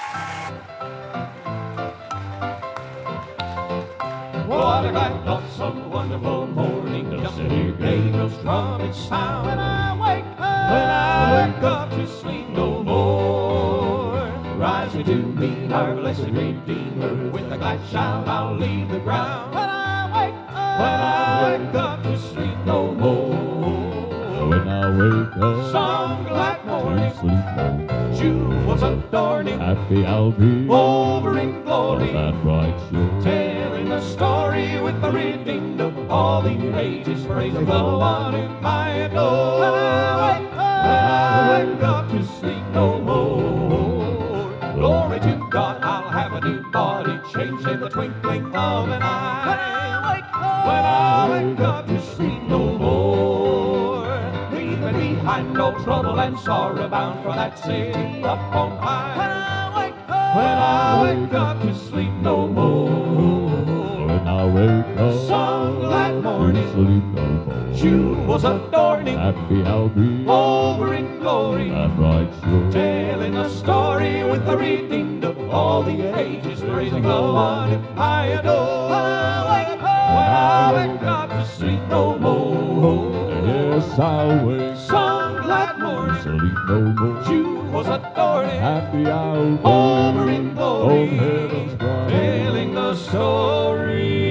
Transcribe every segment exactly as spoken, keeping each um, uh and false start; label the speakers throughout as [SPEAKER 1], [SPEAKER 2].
[SPEAKER 1] What a glad, awesome, wonderful morning, just to hear Gabriel's trumpet sound. When I wake up, when I wake up to sleep no more, rising to meet our blessed Redeemer, with a glad shout I'll leave the ground. When I wake up, when I wake up to sleep no more,
[SPEAKER 2] when I wake up,
[SPEAKER 1] some glad morning,
[SPEAKER 2] to sleep no more,
[SPEAKER 1] jewels adorning,
[SPEAKER 2] happy I'll be
[SPEAKER 1] over in glory,
[SPEAKER 2] that bright shore,
[SPEAKER 1] telling the story with the redeemed of all the ages, praising the one whom I adore. When I wake up, when I wake up to sleep no more, glory to God, I'll have a new body changed in the twinkling of an eye. When I wake up, when I wake up to sleep no more, leaving behind no trouble and sorrow, bound for that city up on high. When I wake up, when I wake up to sleep no more,
[SPEAKER 2] when I wake up,
[SPEAKER 1] some glad morning,
[SPEAKER 2] to sleep no more,
[SPEAKER 1] jewels adorning,
[SPEAKER 2] happy I'll be
[SPEAKER 1] over in glory,
[SPEAKER 2] that bright shore,
[SPEAKER 1] telling a story with the redeemed of all the ages, praising the one whom I adore. When I wake up, when I wake up to sleep no more,
[SPEAKER 2] yes I'll wake
[SPEAKER 1] some glad morning,
[SPEAKER 2] sleep no more,
[SPEAKER 1] jewels adorning,
[SPEAKER 2] happy I'll be
[SPEAKER 1] over in glory,
[SPEAKER 2] on heaven's bright,
[SPEAKER 1] telling the story.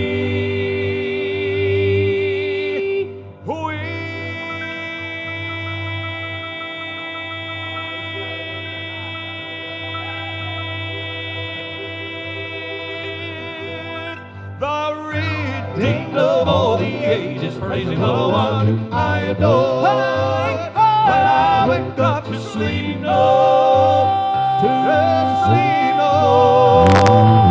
[SPEAKER 1] The redeemed of all the ages, praising the one whom I adore. When I wake up to sleep no, to sleep no.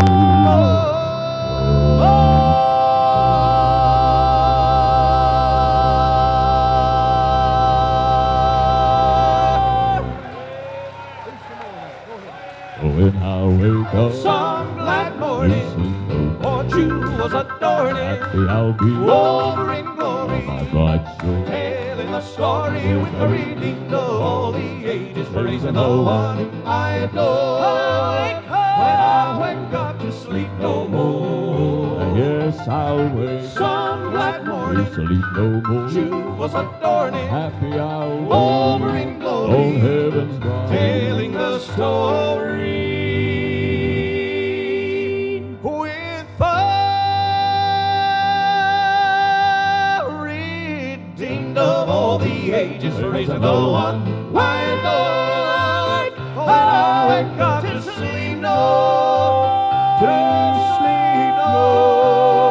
[SPEAKER 2] when I wake up,
[SPEAKER 1] some glad morning,
[SPEAKER 2] sleep no
[SPEAKER 1] or jewels adorning,
[SPEAKER 2] happy I'll be
[SPEAKER 1] over in glory,
[SPEAKER 2] my bright shore,
[SPEAKER 1] telling the story with the redeemed of all the ages, praising the one whom I adore. When I wake up to sleep no more,
[SPEAKER 2] yes I'll wake
[SPEAKER 1] some glad morning,
[SPEAKER 2] to sleep no more,
[SPEAKER 1] jewels adorning,
[SPEAKER 2] happy I'll be
[SPEAKER 1] over in
[SPEAKER 2] on
[SPEAKER 1] glory,
[SPEAKER 2] heaven's bright,
[SPEAKER 1] telling the story with the redeemed of all the ages, praising the one I adore. When I wake up to sleep no, to sleep no.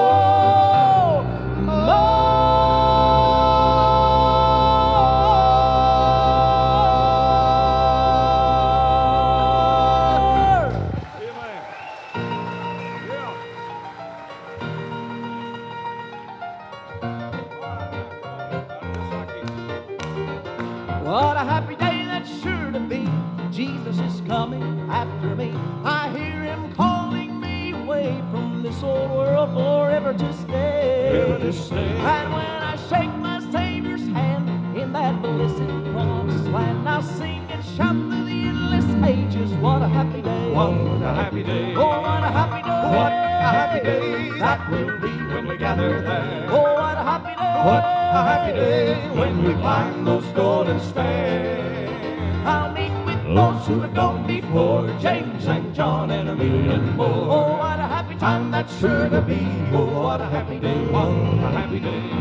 [SPEAKER 1] What a happy day that's sure to be. Jesus is coming after me. I hear him calling me away from this old world forever to stay. Forever to stay. And when I shake my Savior's hand in that blessed promised land, I'll sing and shout through the endless ages. What a happy day. What a happy day. Oh, what a happy day. What a happy day that will be when we gather there. Oh, what a happy day. What a happy day when we climb those golden stairs. I'll meet with those who have gone before, James and John and a million more. Oh, what a happy time that's sure to be. Oh, what a happy day, what a happy day.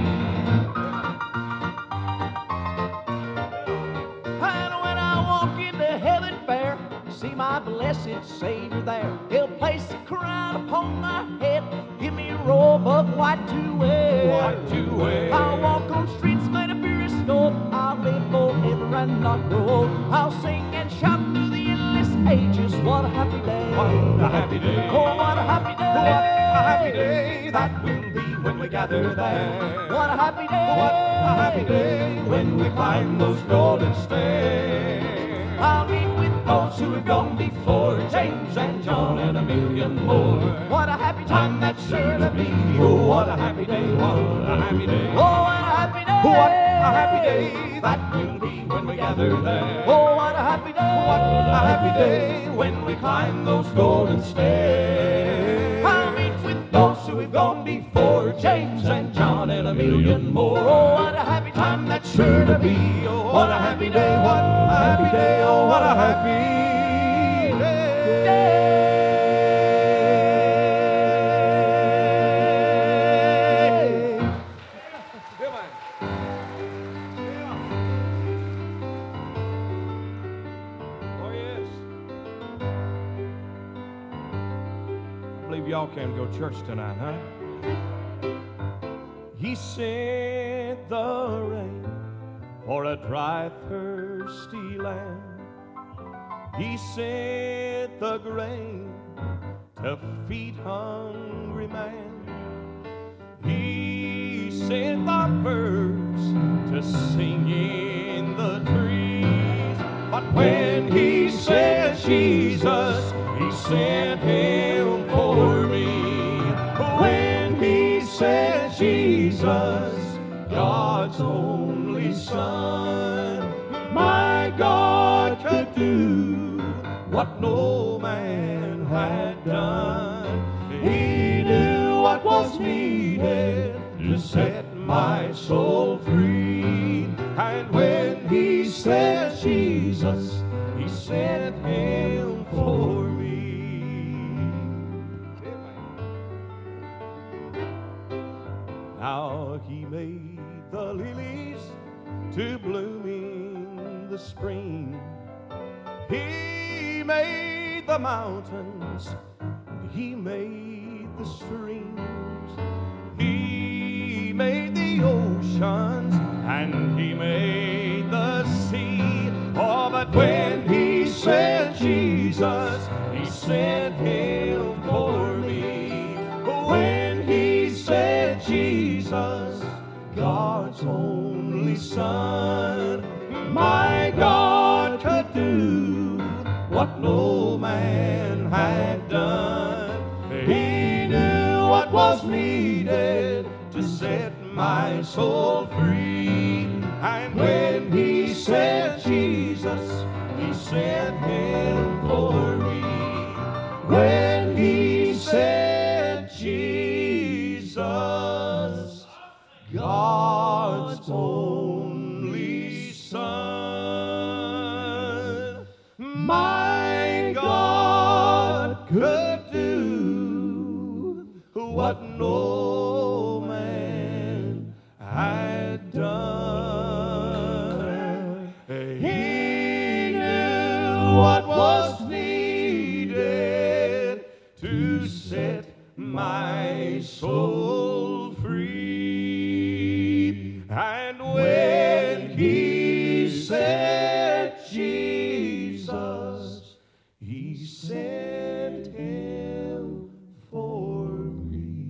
[SPEAKER 1] And when I walk into heaven fair, see my blessed Savior there, he'll place a crown upon my head, give me a robe of white to wear. White to wear. I'll walk on streets made of purest gold, I'll live forever and not grow old. I'll sing and shout through the endless ages. What a happy day. What a happy day. Oh, what a happy day. What a happy day that will be when we gather there. What a happy day. What a happy day when we climb those golden stairs. I'll meet with those who have gone before, James and John and a million more. What a happy time that's sure to be. Oh, what a happy day. What a happy day. Oh, what a happy day. What a happy day that will be when we gather there. Oh, what a happy day. What a happy day when we climb those golden stairs. I'll meet with those who have gone before, James and John and a million more. Oh, what a happy time that's sure to be. Oh, what a happy day, what a happy day, oh, what a happy day. Y'all came to go to church tonight, huh? He sent the rain for a dry, thirsty land. He sent the grain to feed hungry man. He sent the birds to sing in the trees. But when he sent Jesus, he sent him for me. When he sent Jesus, God's only Son, my God could do what no man had done. He knew what was needed to set my soul free. And when he sent Jesus, he sent him for me. Now he made the lilies to bloom in the spring. He made the mountains, he made the streams. He made the oceans, and he made the sea. Oh, but when he sent Jesus, he sent him for me. When he sent Jesus, God's only Son, my God could do what no man had done. He knew what was needed to set my soul free. And when he sent Jesus, he sent him for me. When he sent Jesus, God's only Son, my God could do what no man had done. He knew what was needed to set my soul free. And when he sent Jesus, he sent him for me.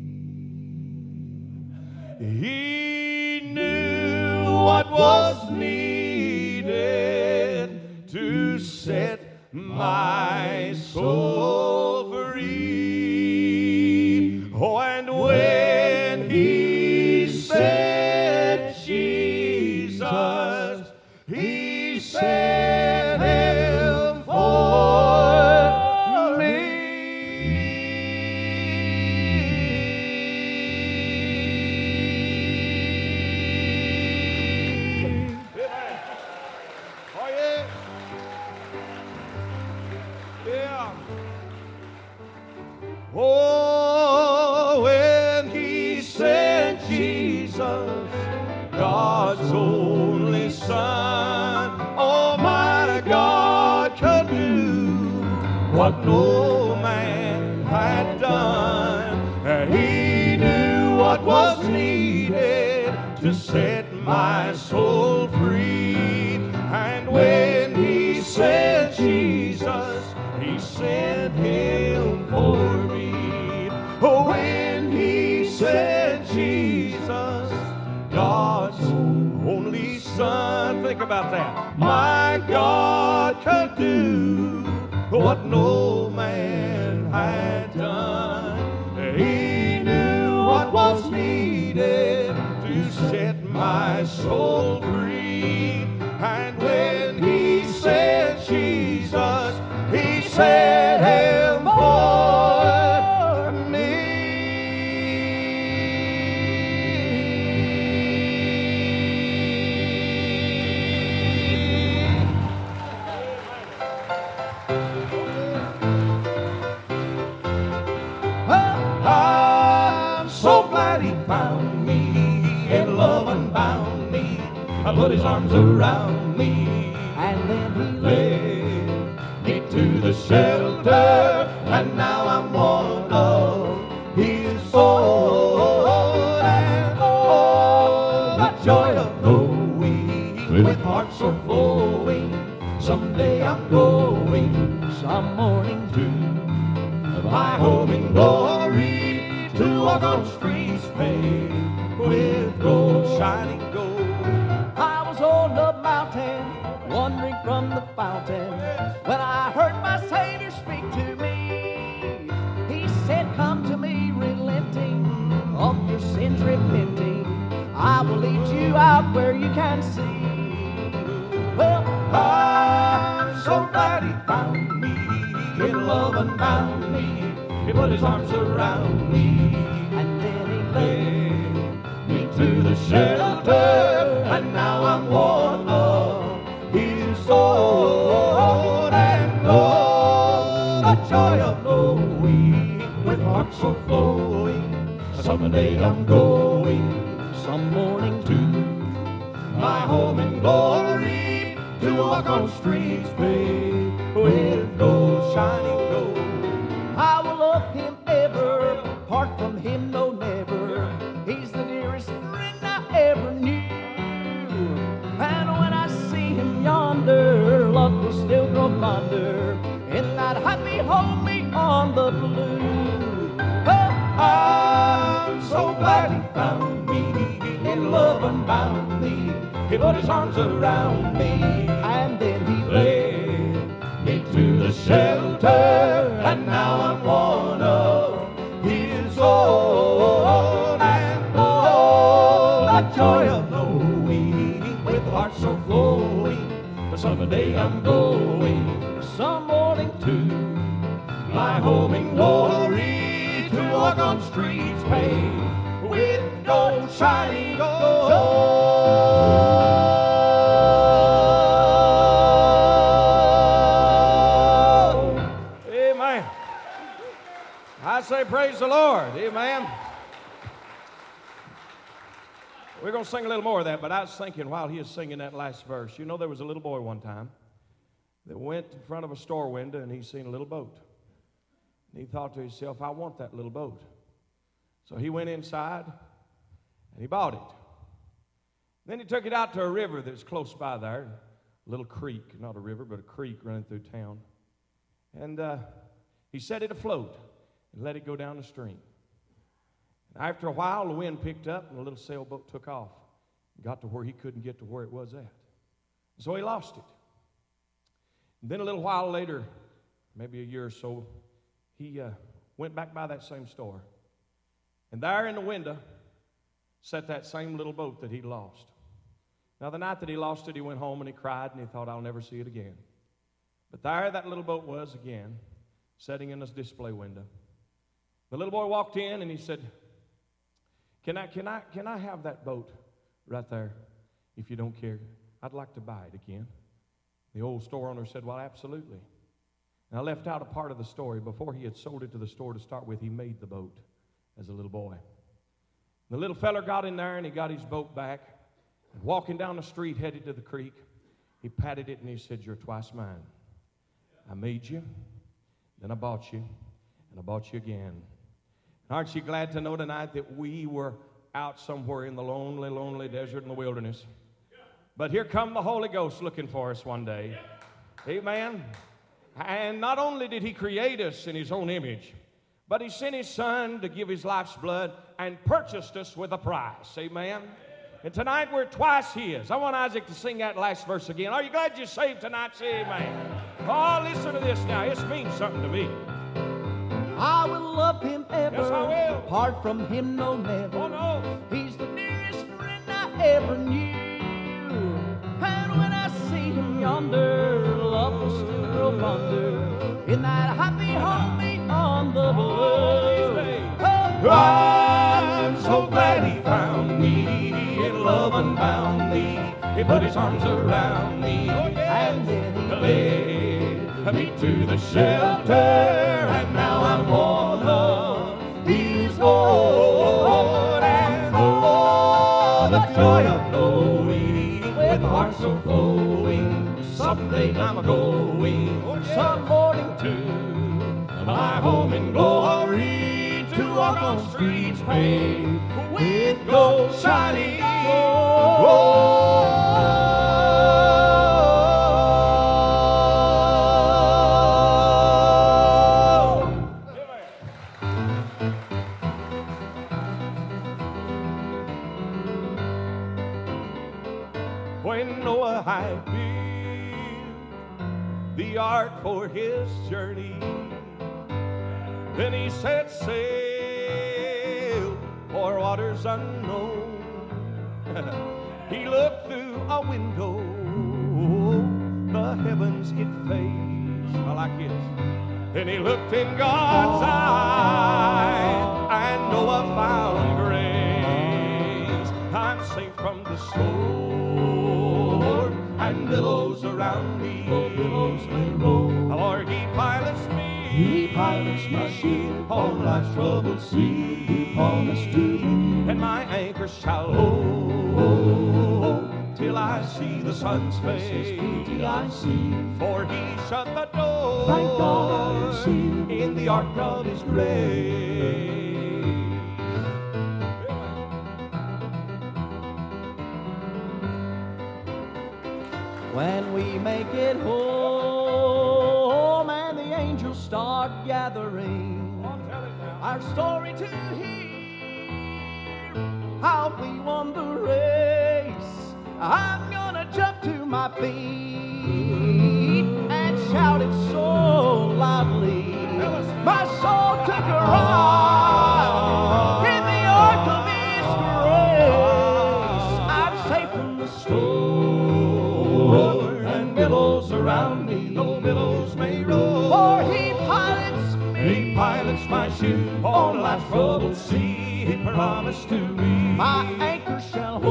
[SPEAKER 1] He knew what was needed to set my soul free. Oh, and when he sent Jesus, he sent him for me. Oh, yeah. Yeah. Oh, when he sent Jesus, God's only Son, oh, my God could do what no man had done. And he knew what was needed to set my soul free. And when he sent Jesus, he sent him for me. Oh, when he sent Jesus, God's only Son, think about that, my God could do what no man had done. He knew what was needed to set my soul soul free. And when he said Jesus, he set him for me. I'm so glad he found me, in love unbound me, put his arms around me, and then he led me to the shelter, and now I'm one of his soul. And oh, the joy of knowing, with hearts overflowing, someday I'm going, some morning to my home in glory, to walk on streets paved with gold, shining gold. I was on the mountain, wandering from the fountain, when I heard my Savior speak to me. He said, come to me, relenting, of your sins repenting. I will lead you out where you can see. Well, I'm so glad he found me, in love unbound me. He put his arms around me, and then he led me to the shelter, and now I'm one of his soul. And oh, the joy of knowing, with hearts so flowing, someday I'm going, some morning to my home in glory, to walk on streets paved with gold, shining gold. I will love him ever, apart from him, no never. He's the dearest friend I ever knew. And when I see him yonder, love will still grow fonder in that happy hold me on the blue. Well, I'm so glad he found me, in love unbound me. He put his arms around me, and then he led me to the shelter, and now I'm one of his own. And oh, the joy of knowing, with hearts so flowing, someday I'm going, some morning to my home in glory, to walk on streets paved with gold, shining gold. I say praise the Lord. Amen. We're going to sing a little more of that, but I was thinking while he was singing that last verse, you know, there was a little boy one time that went in front of a store window and he seen a little boat. And he thought to himself, I want that little boat. So he went inside and he bought it. Then he took it out to a river that's close by there, a little creek, not a river, but a creek running through town. And uh, he set it afloat and let it go down the stream. And after a while, the wind picked up and the little sailboat took off and got to where he couldn't get to where it was at. And so he lost it. And then a little while later, maybe a year or so, he uh, went back by that same store. And there in the window sat that same little boat that he'd lost. Now, the night that he lost it, he went home and he cried and he thought, I'll never see it again. But there that little boat was again, sitting in this display window. The little boy walked in and he said, Can I, can I, can I have that boat right there, if you don't care? I'd like to buy it again. The old store owner said, well, absolutely. And I left out a part of the story. Before he had sold it to the store to start with, he made the boat as a little boy. The little feller got in there and he got his boat back. And walking down the street, headed to the creek, he patted it and he said, you're twice mine. I made you, then I bought you, and I bought you again. Aren't you glad to know tonight that we were out somewhere in the lonely, lonely desert in the wilderness? But here come the Holy Ghost looking for us one day. Amen. And not only did he create us in his own image, but he sent his son to give his life's blood and purchased us with a price. Amen. And tonight we're twice his. I want Isaac to sing that last verse again. Are you glad you're saved tonight? Say amen. Oh, listen to this now. This means something to me.
[SPEAKER 3] I will love him ever.
[SPEAKER 1] Yes, I will.
[SPEAKER 3] Apart from him, no never.
[SPEAKER 1] Oh, no.
[SPEAKER 3] He's the dearest friend I ever knew.
[SPEAKER 1] down yonder, love will still grow fonder in that happy home on the blue.
[SPEAKER 3] I'm so glad he found me, in love unbound me. He put his arms around me,
[SPEAKER 1] And then he
[SPEAKER 3] led me to the shelter, and now I'm one of his own. And oh, the joy of knowing, with a heart so flowing, someday I'm going some morning to my home in glory, to walk on streets paved with gold shining when Noah had built the ark for his journey, then he set sail for waters unknown. He looked through a window, the heavens it faced. I like this. Then he looked in God's eye, and Noah found grace. I'm safe from the storm and billows around me.
[SPEAKER 1] the billows may roll.
[SPEAKER 3] Or he pilots me.
[SPEAKER 1] He pilots my ship
[SPEAKER 3] on life's troubled sea.
[SPEAKER 1] He promised to me.
[SPEAKER 3] And my anchor shall hold till I see the sun's face.
[SPEAKER 1] Beauty I see.
[SPEAKER 3] For he shut the door.
[SPEAKER 1] Thank God I am sealed
[SPEAKER 3] in the ark of his grace.
[SPEAKER 1] When we make it home and the angels start gathering our story to hear how we won the race, I'm gonna jump to my feet and shout it so loudly. My soul took a ride in the ark of his grace. I'm safe from the storm and billows around me.
[SPEAKER 3] Though billows may roll,
[SPEAKER 1] For he pilots me.
[SPEAKER 3] he pilots my ship on life's troubled sea. He promised to me,
[SPEAKER 1] My anchor shall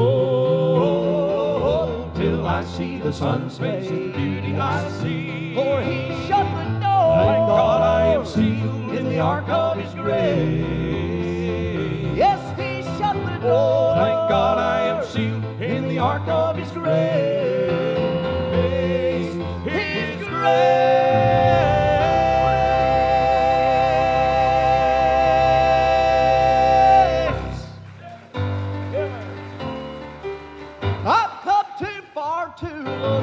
[SPEAKER 1] hold
[SPEAKER 3] till I see the sun's face. Beauty I see.
[SPEAKER 1] For he shut the door.
[SPEAKER 3] Thank God I am sealed in the ark of his grace.
[SPEAKER 1] Yes, he shut the door.
[SPEAKER 3] Thank God I am sealed in the ark of his grace. His grace.
[SPEAKER 1] I've come too far to look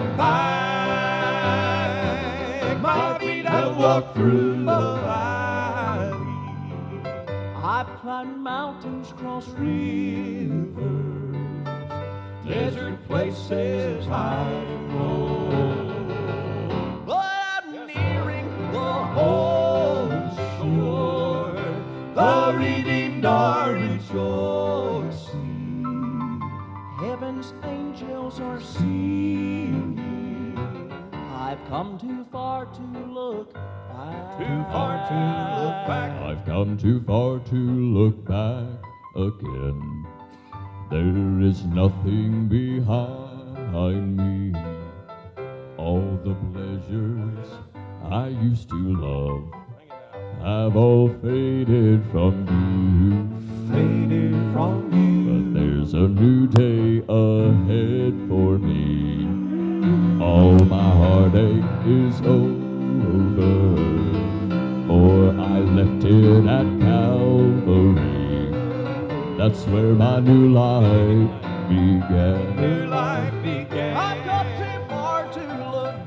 [SPEAKER 3] Back, my feet have walked through the valley.
[SPEAKER 1] I've climbed mountains, crossed
[SPEAKER 3] Rivers, desert places I've known,
[SPEAKER 1] but I'm nearing the
[SPEAKER 3] home shore, the redeemed are rejoicing.
[SPEAKER 1] Heaven's angels are
[SPEAKER 3] Singing,
[SPEAKER 1] I've come too far to look back.
[SPEAKER 3] too far to look back.
[SPEAKER 2] I've come too far to look back again. There is nothing behind me. All the pleasures I used to love have all faded from you.
[SPEAKER 3] Faded from you.
[SPEAKER 2] But there's a new day ahead for me. All my heartache is over, for I left it at Calvary. That's where my new life began.
[SPEAKER 3] New life began.
[SPEAKER 1] I've come too far to look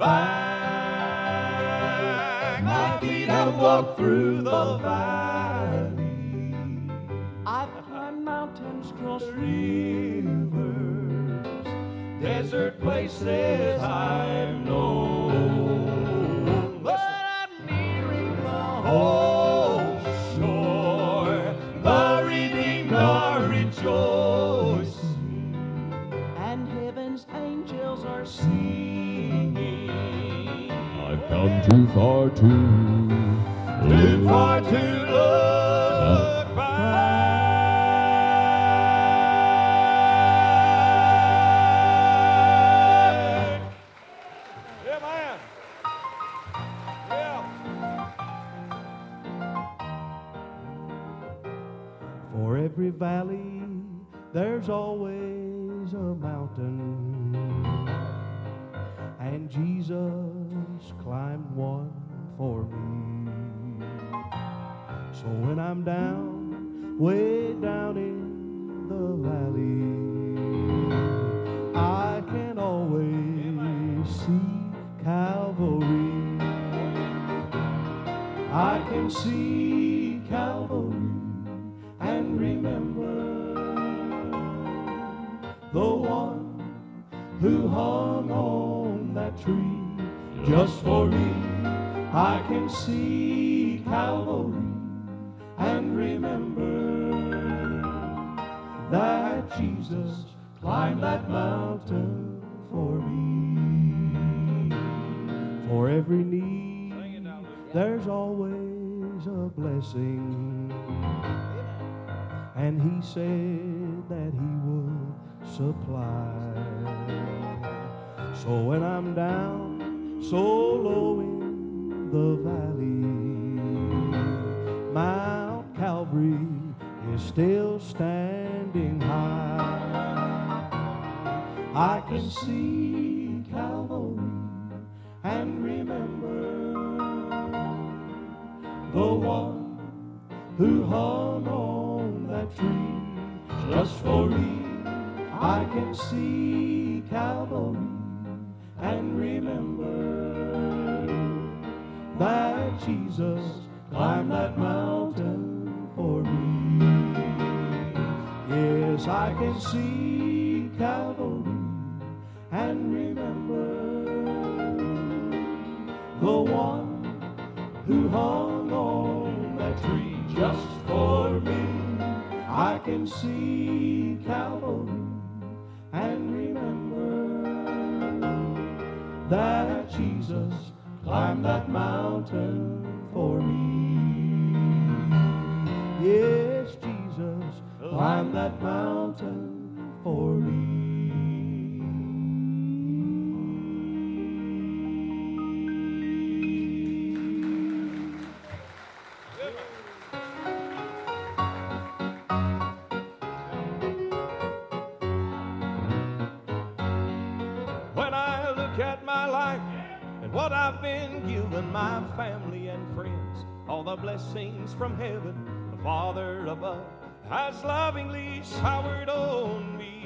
[SPEAKER 3] back. My feet have walked through the valley.
[SPEAKER 1] I've climbed mountains, crossed
[SPEAKER 3] Rivers, desert places I've known.
[SPEAKER 1] but I'm nearing the
[SPEAKER 3] Oh, shore, the redeemed are rejoicing.
[SPEAKER 1] and heaven's angels are
[SPEAKER 3] Singing,
[SPEAKER 2] too far to,
[SPEAKER 3] too far to look back. Yeah, man. Yeah.
[SPEAKER 1] For every valley, there's always a mountain, and Jesus climbed one for me. So when I'm down, way down in the valley, I can always see Calvary. I can see Calvary and remember the one who hung on that tree just for me. I can see Calvary and remember that Jesus climbed that mountain for me. For every need, there's always a blessing, and he said that he would supply. So when I'm down so low in the valley, Mount Calvary is still standing high. I can see Calvary and remember the one who hung on that tree just for me. I can see Calvary and remember that Jesus climbed that mountain for me. Yes, I can see Calvary and remember the one who hung on that tree just for me. I can see Calvary and remember that Jesus climbed that mountain for me. Yes, Jesus climbed that mountain for me.
[SPEAKER 3] When I look at my life and what I've been given, my family and friends, all the blessings from heaven, the Father above has lovingly showered on me.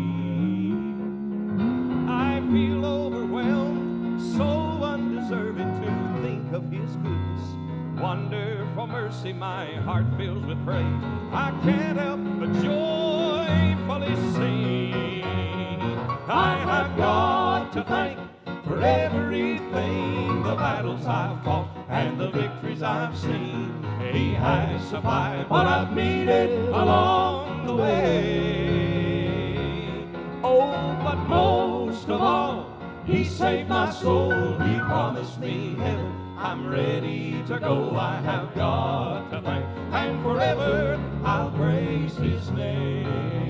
[SPEAKER 3] I feel overwhelmed, so undeserving to think of His goodness, wonderful mercy. My heart fills with praise. I can't help but joyfully sing. I have God to thank for everything, the battles I've fought and the victories I've seen. He has supplied what I've needed along the way. Oh, but most of all, He saved my soul. He promised me heaven. I'm ready to go. I have God to thank, and forever I'll praise His name.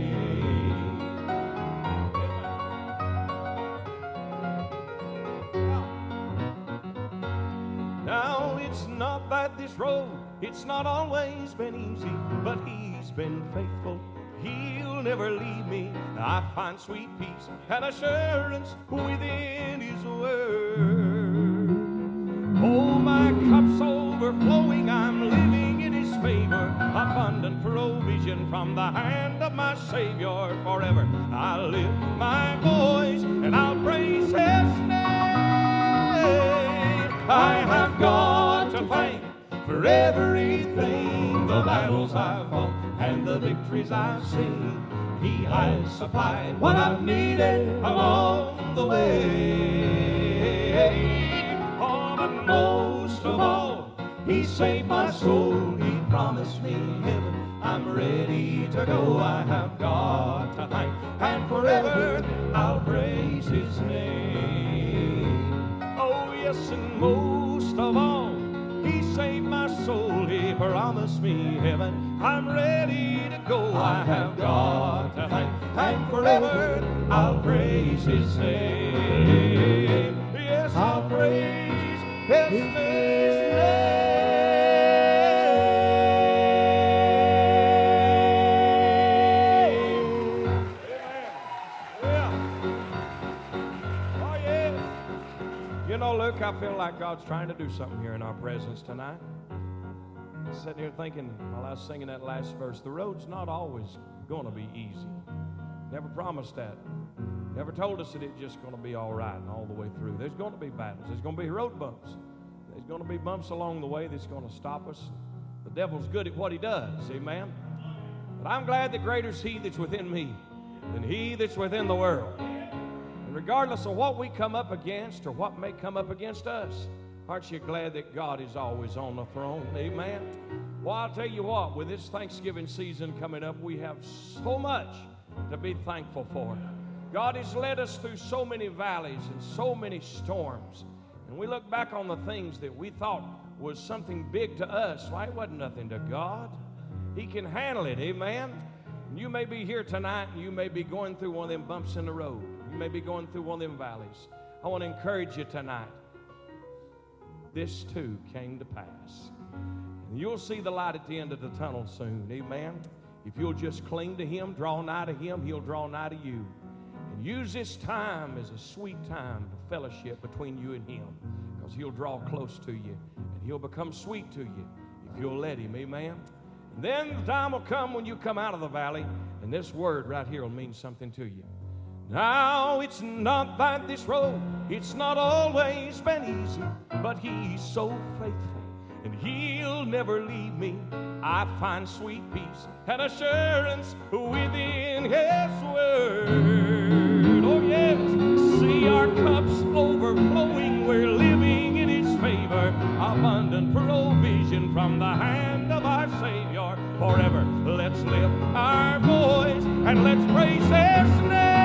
[SPEAKER 3] Now, it's not that this road, it's not always been easy, but He's been faithful. He'll never leave me. I find sweet peace and assurance within His word. Oh, my cup's overflowing. I'm living in His favor. Abundant provision from the hand of my Savior. Forever I'll lift my voice and I'll praise His name. I have God to thank for everything, the battles I've fought and the victories I've seen. He has supplied what I've needed along the way. Oh, but most of all, He saved my soul. He promised me heaven. I'm ready to go. I have God to thank, and forever I'll praise His name. Oh, yes, and most most of all, He saved my soul. He promised me heaven. I'm ready to go. I have God to thank, and forever I'll praise His name. Yes, I'll praise His name. You know, Luke, I feel like God's trying to do something here in our presence tonight. I was sitting here thinking while I was singing that last verse, the road's not always going to be easy. Never promised that. Never told us that it's just going to be all right and all the way through. There's going to be battles. There's going to be road bumps. There's going to be bumps along the way that's going to stop us. The devil's good at what he does, amen? But I'm glad that greater is He that's within me than he that's within the world. Regardless of what we come up against or what may come up against us, aren't you glad that God is always on the throne? Amen. Well, I'll tell you what, with this Thanksgiving season coming up, we have so much to be thankful for. God has led us through so many valleys and so many storms. And we look back on the things that we thought was something big to us. Well, it wasn't nothing to God. He can handle it, amen. And you may be here tonight and you may be going through one of them bumps in the road. You may be going through one of them valleys. I want to encourage you tonight. This too came to pass. And you'll see the light at the end of the tunnel soon. Amen. If you'll just cling to Him, draw nigh to Him, He'll draw nigh to you. And use this time as a sweet time of fellowship between you and Him. Because He'll draw close to you. And He'll become sweet to you if you'll let Him. Amen. And then the time will come when you come out of the valley. And this word right here will mean something to you. Now it's not that this road, it's not always been easy, but He's so faithful, and He'll never leave me. I find sweet peace and assurance within His word. Oh yes, see our cups overflowing, we're living in His favor, abundant provision from the hand of our Savior. Forever let's lift our voice and let's praise His name.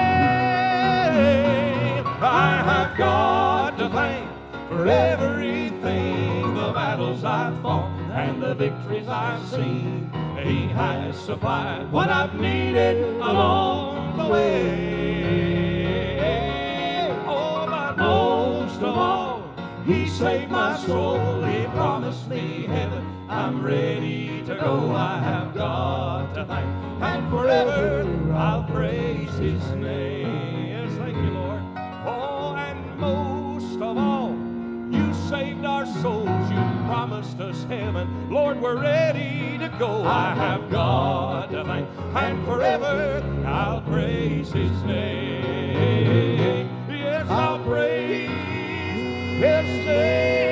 [SPEAKER 3] I have God to thank for everything, the battles I've fought and the victories I've seen. He has supplied what I've needed along the way. Oh, but most of all, He saved my soul. He promised me heaven. I'm ready to go. I have God to thank, and forever I'll praise His name. Yes, thank you, Lord. Oh, and most of all, You saved our souls. You promised us heaven. Lord, we're ready to go. I have God to thank, and forever I'll praise His name. Yes, I'll praise His name.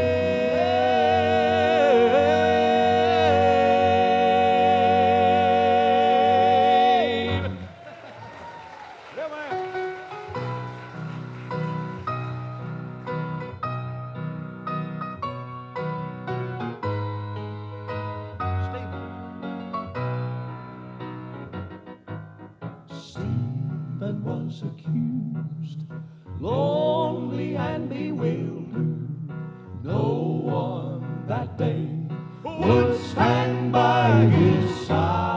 [SPEAKER 3] Was accused, lonely and bewildered. No one that day would stand by his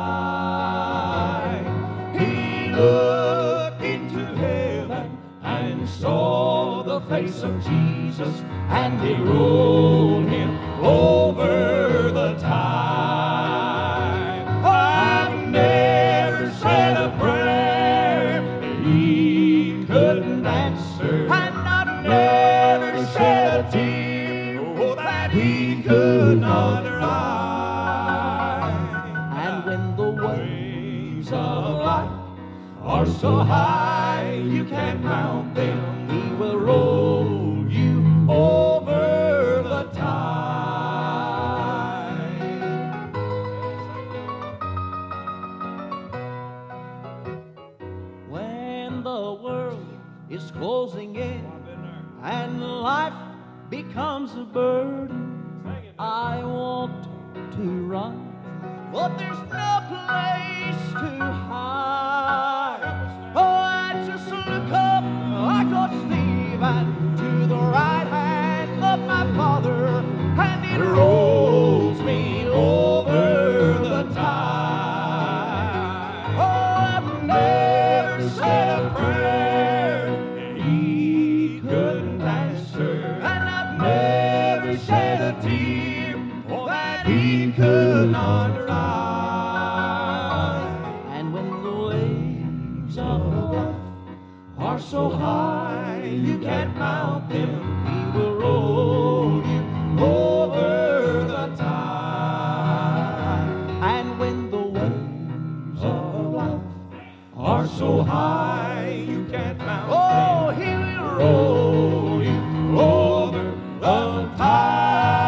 [SPEAKER 3] side. He looked into heaven and saw the face of Jesus, and He rolled Him over the tide. I've never said a prayer He couldn't answer, and I've never shed a tear oh, that He could not dry. And when the waves of life are so high you can't mount them, He will roll you over the tide. When the world is closing in and life becomes a burden, I want to run, but there's no place to hide. Oh, I just look up like a Steve and to the right hand of my Father a tear, oh, that he could not dry.
[SPEAKER 1] And when the waves of life are so high you can't mount them, he will roll you over the tide. And when the waves of life are so high
[SPEAKER 3] you can't mount
[SPEAKER 1] oh,
[SPEAKER 3] them,
[SPEAKER 1] he will
[SPEAKER 3] roll you over the tide.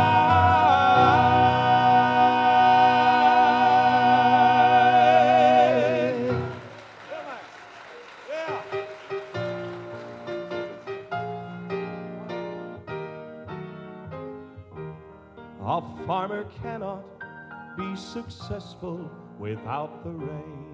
[SPEAKER 3] Yeah. A farmer cannot be successful without the rain,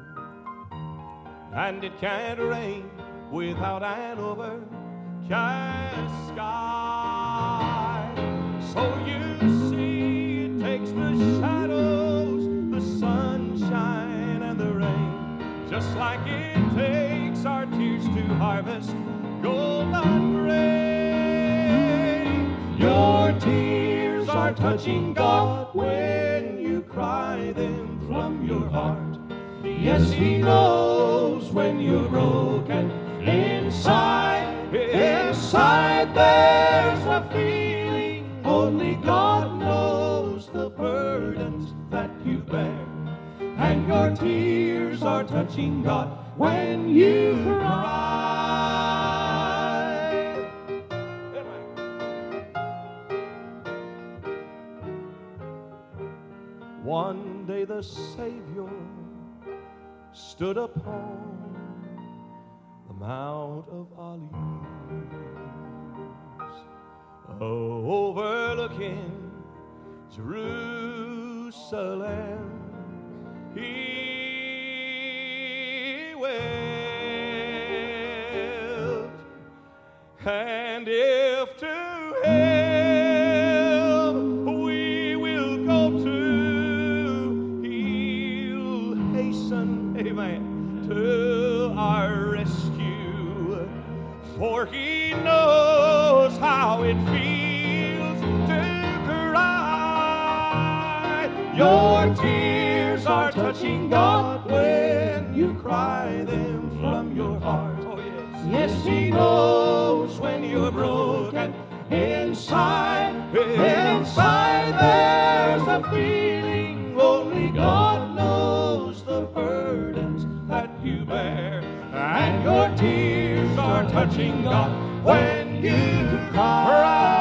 [SPEAKER 3] and it can't rain without an overcast sky. So you see, it takes the shadows, the sunshine, and the rain, just like it takes our tears to harvest golden grain. Your tears are touching God when you cry them from your heart. Yes, he knows when you're broken inside. Inside there's a feeling, only God knows the burdens that you bear. And your tears are touching God when you cry. One day the Savior stood upon the Mount of Olives, overlooking Jerusalem. He wept, and if to hell we will go to, he'll hasten, amen, to our rescue, for he knows how it feels to cry. Your tears are touching God when you cry them from your heart. Oh, yes. Yes, he knows when you're broken inside. Inside there's a feeling, only God knows the burdens that you bear. And your tears are touching God when you cry.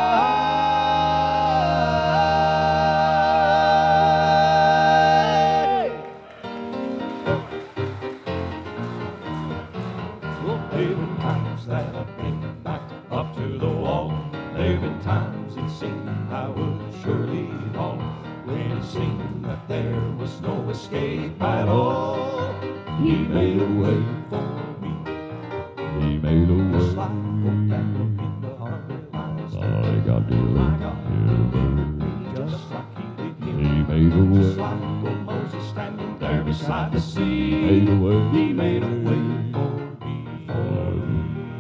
[SPEAKER 3] There've been times that I've been backed up to the wall. There've been times it seemed I would surely fall, when it seemed that there was no escape at all. He made a way for me.
[SPEAKER 2] He made a
[SPEAKER 3] Just
[SPEAKER 2] way.
[SPEAKER 3] like hope that look in the harbor lines.
[SPEAKER 2] I got to
[SPEAKER 3] My God,
[SPEAKER 2] deliver.
[SPEAKER 3] just like he did
[SPEAKER 2] He
[SPEAKER 3] him.
[SPEAKER 2] made a
[SPEAKER 3] Just
[SPEAKER 2] way.
[SPEAKER 3] like old Moses standing there beside the sea.
[SPEAKER 2] Made a way.
[SPEAKER 3] He made a way for me.
[SPEAKER 2] For me.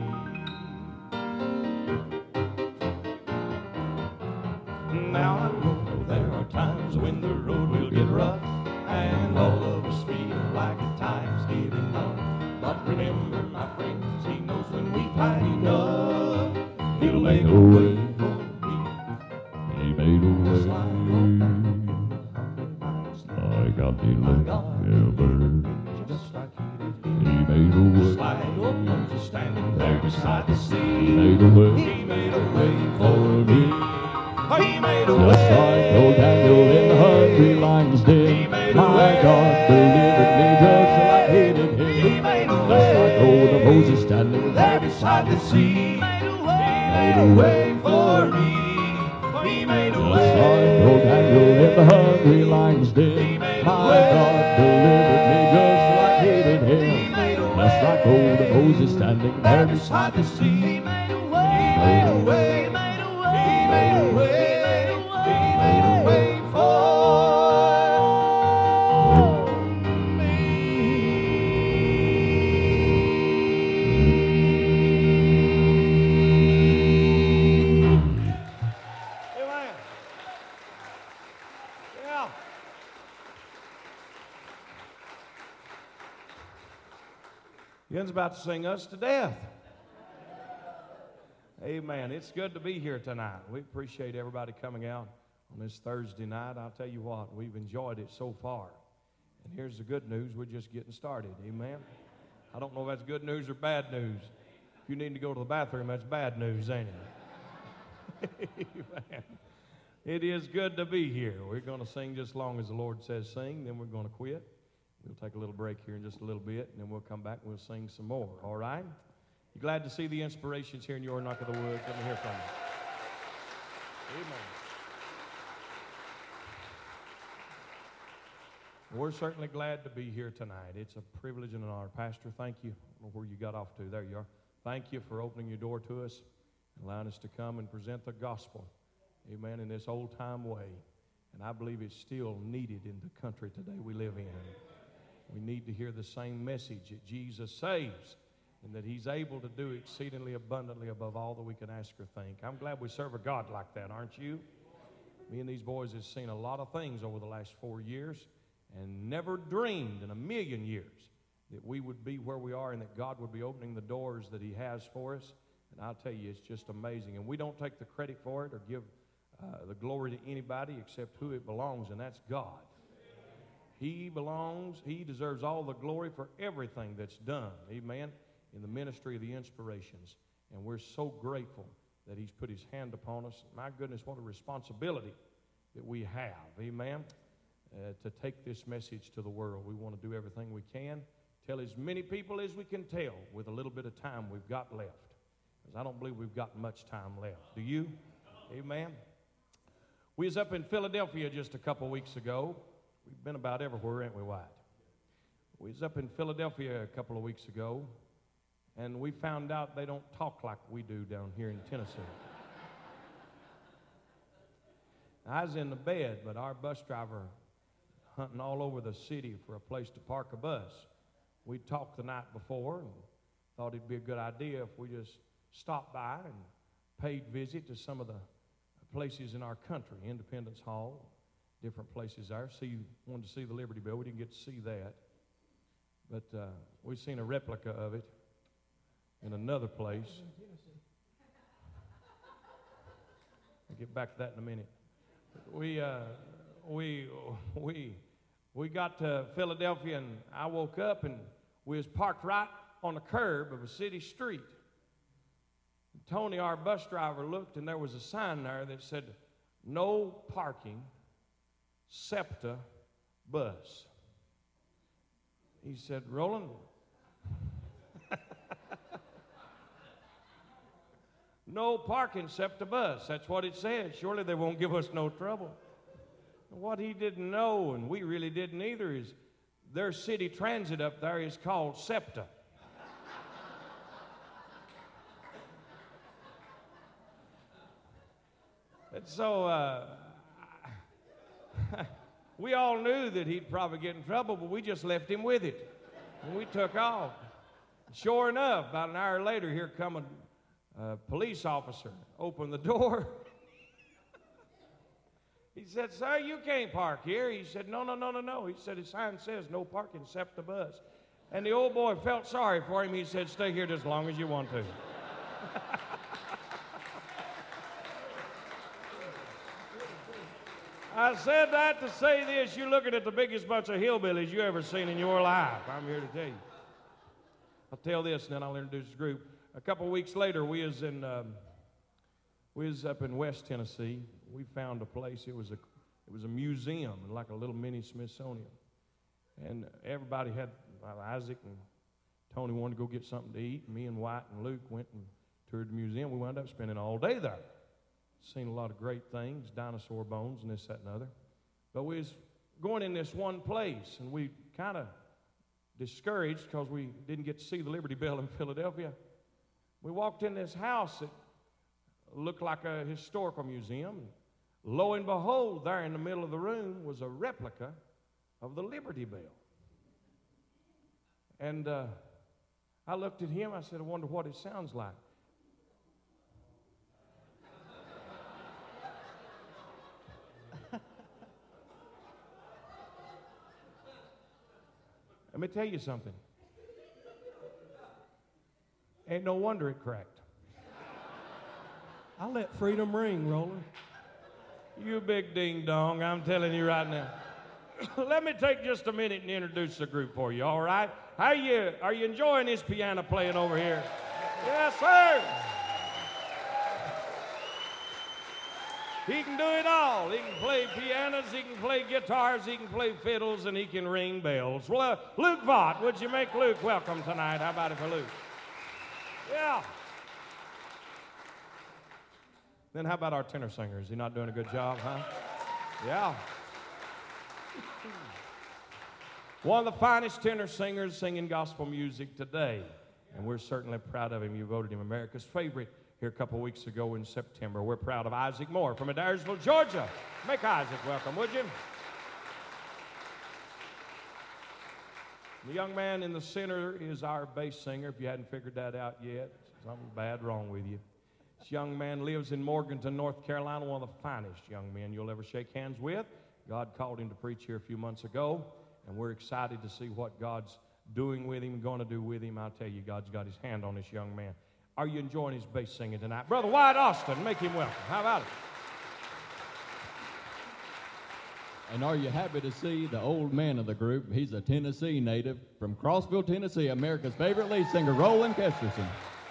[SPEAKER 3] Now I know there are times when the road will get rough, and all of us feel like at times giving up. But remember, my friends, he knows when we've had enough. He'll make a way for me.
[SPEAKER 2] He made a
[SPEAKER 3] Just like hope that look
[SPEAKER 2] way.
[SPEAKER 3] in the hungry eyes.
[SPEAKER 2] I got
[SPEAKER 3] My God,
[SPEAKER 2] delivered.
[SPEAKER 3] just like he did
[SPEAKER 2] He
[SPEAKER 3] him.
[SPEAKER 2] made a
[SPEAKER 3] Just
[SPEAKER 2] way.
[SPEAKER 3] like old Moses standing there beside the
[SPEAKER 2] He
[SPEAKER 3] sea.
[SPEAKER 2] made a way.
[SPEAKER 3] He made a way for me. He made a
[SPEAKER 2] Just like old
[SPEAKER 3] way.
[SPEAKER 2] Daniel in the hungry lions
[SPEAKER 3] He
[SPEAKER 2] den.
[SPEAKER 3] made a
[SPEAKER 2] My
[SPEAKER 3] way.
[SPEAKER 2] God delivered me just like he did
[SPEAKER 3] He
[SPEAKER 2] him.
[SPEAKER 3] made a
[SPEAKER 2] Just like old
[SPEAKER 3] way.
[SPEAKER 2] Moses standing
[SPEAKER 3] There beside the sea. He made a way for me. He made a
[SPEAKER 2] Just like old
[SPEAKER 3] way.
[SPEAKER 2] Daniel in the hungry lions
[SPEAKER 3] He
[SPEAKER 2] den.
[SPEAKER 3] made a
[SPEAKER 2] My
[SPEAKER 3] way.
[SPEAKER 2] God delivered me just like he did
[SPEAKER 3] He
[SPEAKER 2] him.
[SPEAKER 3] made a
[SPEAKER 2] Just like old
[SPEAKER 3] way.
[SPEAKER 2] Moses standing
[SPEAKER 3] There
[SPEAKER 2] there
[SPEAKER 3] beside the sea. He made a way. He
[SPEAKER 2] made
[SPEAKER 3] made
[SPEAKER 2] a
[SPEAKER 3] a way. He made a way. He made a way. He made a way for me. Amen. Yeah. Ian's about to sing us to death. Amen. It's good to be here tonight. We appreciate everybody coming out on this Thursday night. I'll tell you what, we've enjoyed it so far. And here's the good news, we're just getting started. Amen. I don't know if that's good news or bad news. If you need to go to the bathroom, that's bad news, ain't it? Amen. It is good to be here. We're going to sing just as long as the Lord says sing, then we're going to quit. We'll take a little break here in just a little bit, and then we'll come back and we'll sing some more, all right? You glad to see the inspirations here in your neck of the woods? Let me hear from you. Amen. We're certainly glad to be here tonight. It's a privilege and an honor. Pastor, thank you. I don't know where you got off to. There you are. Thank you for opening your door to us and allowing us to come and present the gospel, amen, in this old-time way. And I believe it's still needed in the country today we live in. We need to hear the same message that Jesus saves and that he's able to do exceedingly abundantly above all that we can ask or think. I'm glad we serve a God like that, aren't you? Me and these boys have seen a lot of things over the last four years and never dreamed in a million years that we would be where we are and that God would be opening the doors that he has for us. And I'll tell you, it's just amazing. And we don't take the credit for it or give uh, the glory to anybody except who it belongs, and that's God. He belongs, he deserves all the glory for everything that's done, amen, in the ministry of the inspirations. And we're so grateful that he's put his hand upon us. My goodness, what a responsibility that we have, amen, uh, to take this message to the world. We want to do everything we can, tell as many people as we can tell with a little bit of time we've got left. Because I don't believe we've got much time left. Do you? Amen. We was up in Philadelphia just a couple weeks ago. We've been about everywhere, ain't we, White? We was up in Philadelphia a couple of weeks ago, and we found out they don't talk like we do down here in Tennessee. I was in the bed, but our bus driver hunting all over the city for a place to park a bus. We talked the night before and thought it'd be a good idea if we just stopped by and paid visit to some of the places in our country, Independence Hall, different places there. See, wanted to see the Liberty Bell. We didn't get to see that. But uh, we've seen a replica of it in another place. I'll get back to that in a minute. We, uh, we, we, we got to Philadelphia, and I woke up, and we was parked right on the curb of a city street. And Tony, our bus driver, looked, and there was a sign there that said, "No parking, SEPTA bus." He said, "Roland, no parking, SEPTA bus." That's what it said. Surely they won't give us no trouble. What he didn't know, and we really didn't either, is their city transit up there is called SEPTA. And so uh, we all knew that he'd probably get in trouble, but we just left him with it. And we took off. Sure enough, about an hour later, here come a uh, police officer, opened the door. He said, "Sir, you can't park here." He said, "No, no, no, no, no." He said, "The sign says no parking except the bus." And the old boy felt sorry for him. He said, "Stay here just as long as you want to." I said that to say this. You're looking at the biggest bunch of hillbillies you ever seen in your life. I'm here to tell you. I'll tell this, and then I'll introduce the group. A couple weeks later, we was in um, we was up in West Tennessee. We found a place. It was a it was a museum, like a little mini Smithsonian. And everybody had well, Isaac and Tony wanted to go get something to eat. Me and White and Luke went and toured the museum. We wound up spending all day there. Seen a lot of great things, dinosaur bones and this, that, and other. But we was going in this one place, and we kind of discouraged because we didn't get to see the Liberty Bell in Philadelphia. We walked in this house that looked like a historical museum. Lo and behold, there in the middle of the room was a replica of the Liberty Bell. And uh, I looked at him. I said, "I wonder what it sounds like." Let me tell you something. Ain't no wonder it cracked.
[SPEAKER 1] I let freedom ring, Roland.
[SPEAKER 3] You big ding-dong, I'm telling you right now. Let me take just a minute and introduce the group for you, all right? How you, are you enjoying this piano playing over here? Yes, sir. He can do it all. He can play pianos, he can play guitars, he can play fiddles, and he can ring bells. Well, uh, Luke Vaught, would you make Luke welcome tonight? How about it for Luke? Yeah. Then how about our tenor singer? Is he not doing a good job, huh? Yeah. One of the finest tenor singers singing gospel music today. And we're certainly proud of him. You voted him America's favorite here a couple weeks ago in September. We're proud of Isaac Moore from Adairsville, Georgia. Make Isaac welcome, would you? The young man in the center is our bass singer, if you hadn't figured that out yet. Something bad wrong with you. This young man lives in Morganton, North Carolina, one of the finest young men you'll ever shake hands with. God called him to preach here a few months ago, and we're excited to see what God's doing with him and going to do with him. I'll tell you, God's got his hand on this young man. Are you enjoying his bass singing tonight? Brother Wyatt Austin, make him welcome. How about it?
[SPEAKER 2] And are you happy to see the old man of the group? He's a Tennessee native from Crossville, Tennessee, America's favorite lead singer, Roland Kesterson.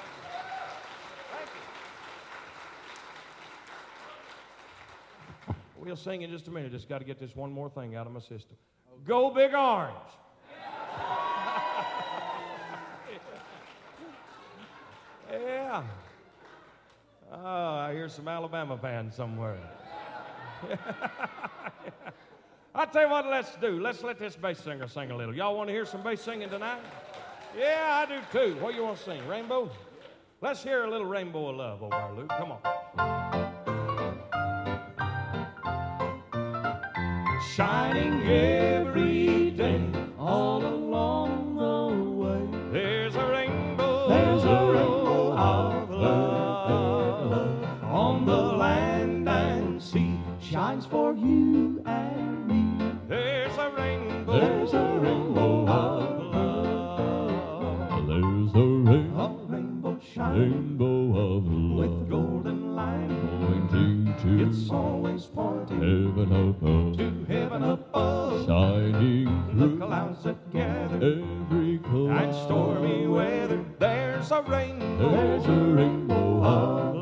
[SPEAKER 3] We'll sing in just a minute. Just got to get this one more thing out of my system. Go Big Orange. Yeah. Oh, I hear some Alabama fans somewhere. I'll tell you what let's do. Let's let this bass singer sing a little. Y'all want to hear some bass singing tonight? Yeah, I do too. What do you want to sing? Rainbow? Let's hear a little Rainbow of Love over our Luke. Come on.
[SPEAKER 1] Shining every day, all along the way.
[SPEAKER 3] There's a rainbow.
[SPEAKER 1] There's a rainbow of love on the land and sea. Shines for you and me.
[SPEAKER 3] There's a rainbow.
[SPEAKER 1] There's a rainbow of love.
[SPEAKER 2] There's a rain-
[SPEAKER 1] A rainbow shining
[SPEAKER 2] rainbow of love
[SPEAKER 1] with golden line.
[SPEAKER 2] pointing to
[SPEAKER 1] It's always pointing
[SPEAKER 2] heaven above,
[SPEAKER 1] to heaven above.
[SPEAKER 2] shining
[SPEAKER 1] The
[SPEAKER 2] through
[SPEAKER 1] clouds that gather
[SPEAKER 2] every cloud.
[SPEAKER 3] And stormy weather. There's a rainbow.
[SPEAKER 2] There's a rainbow of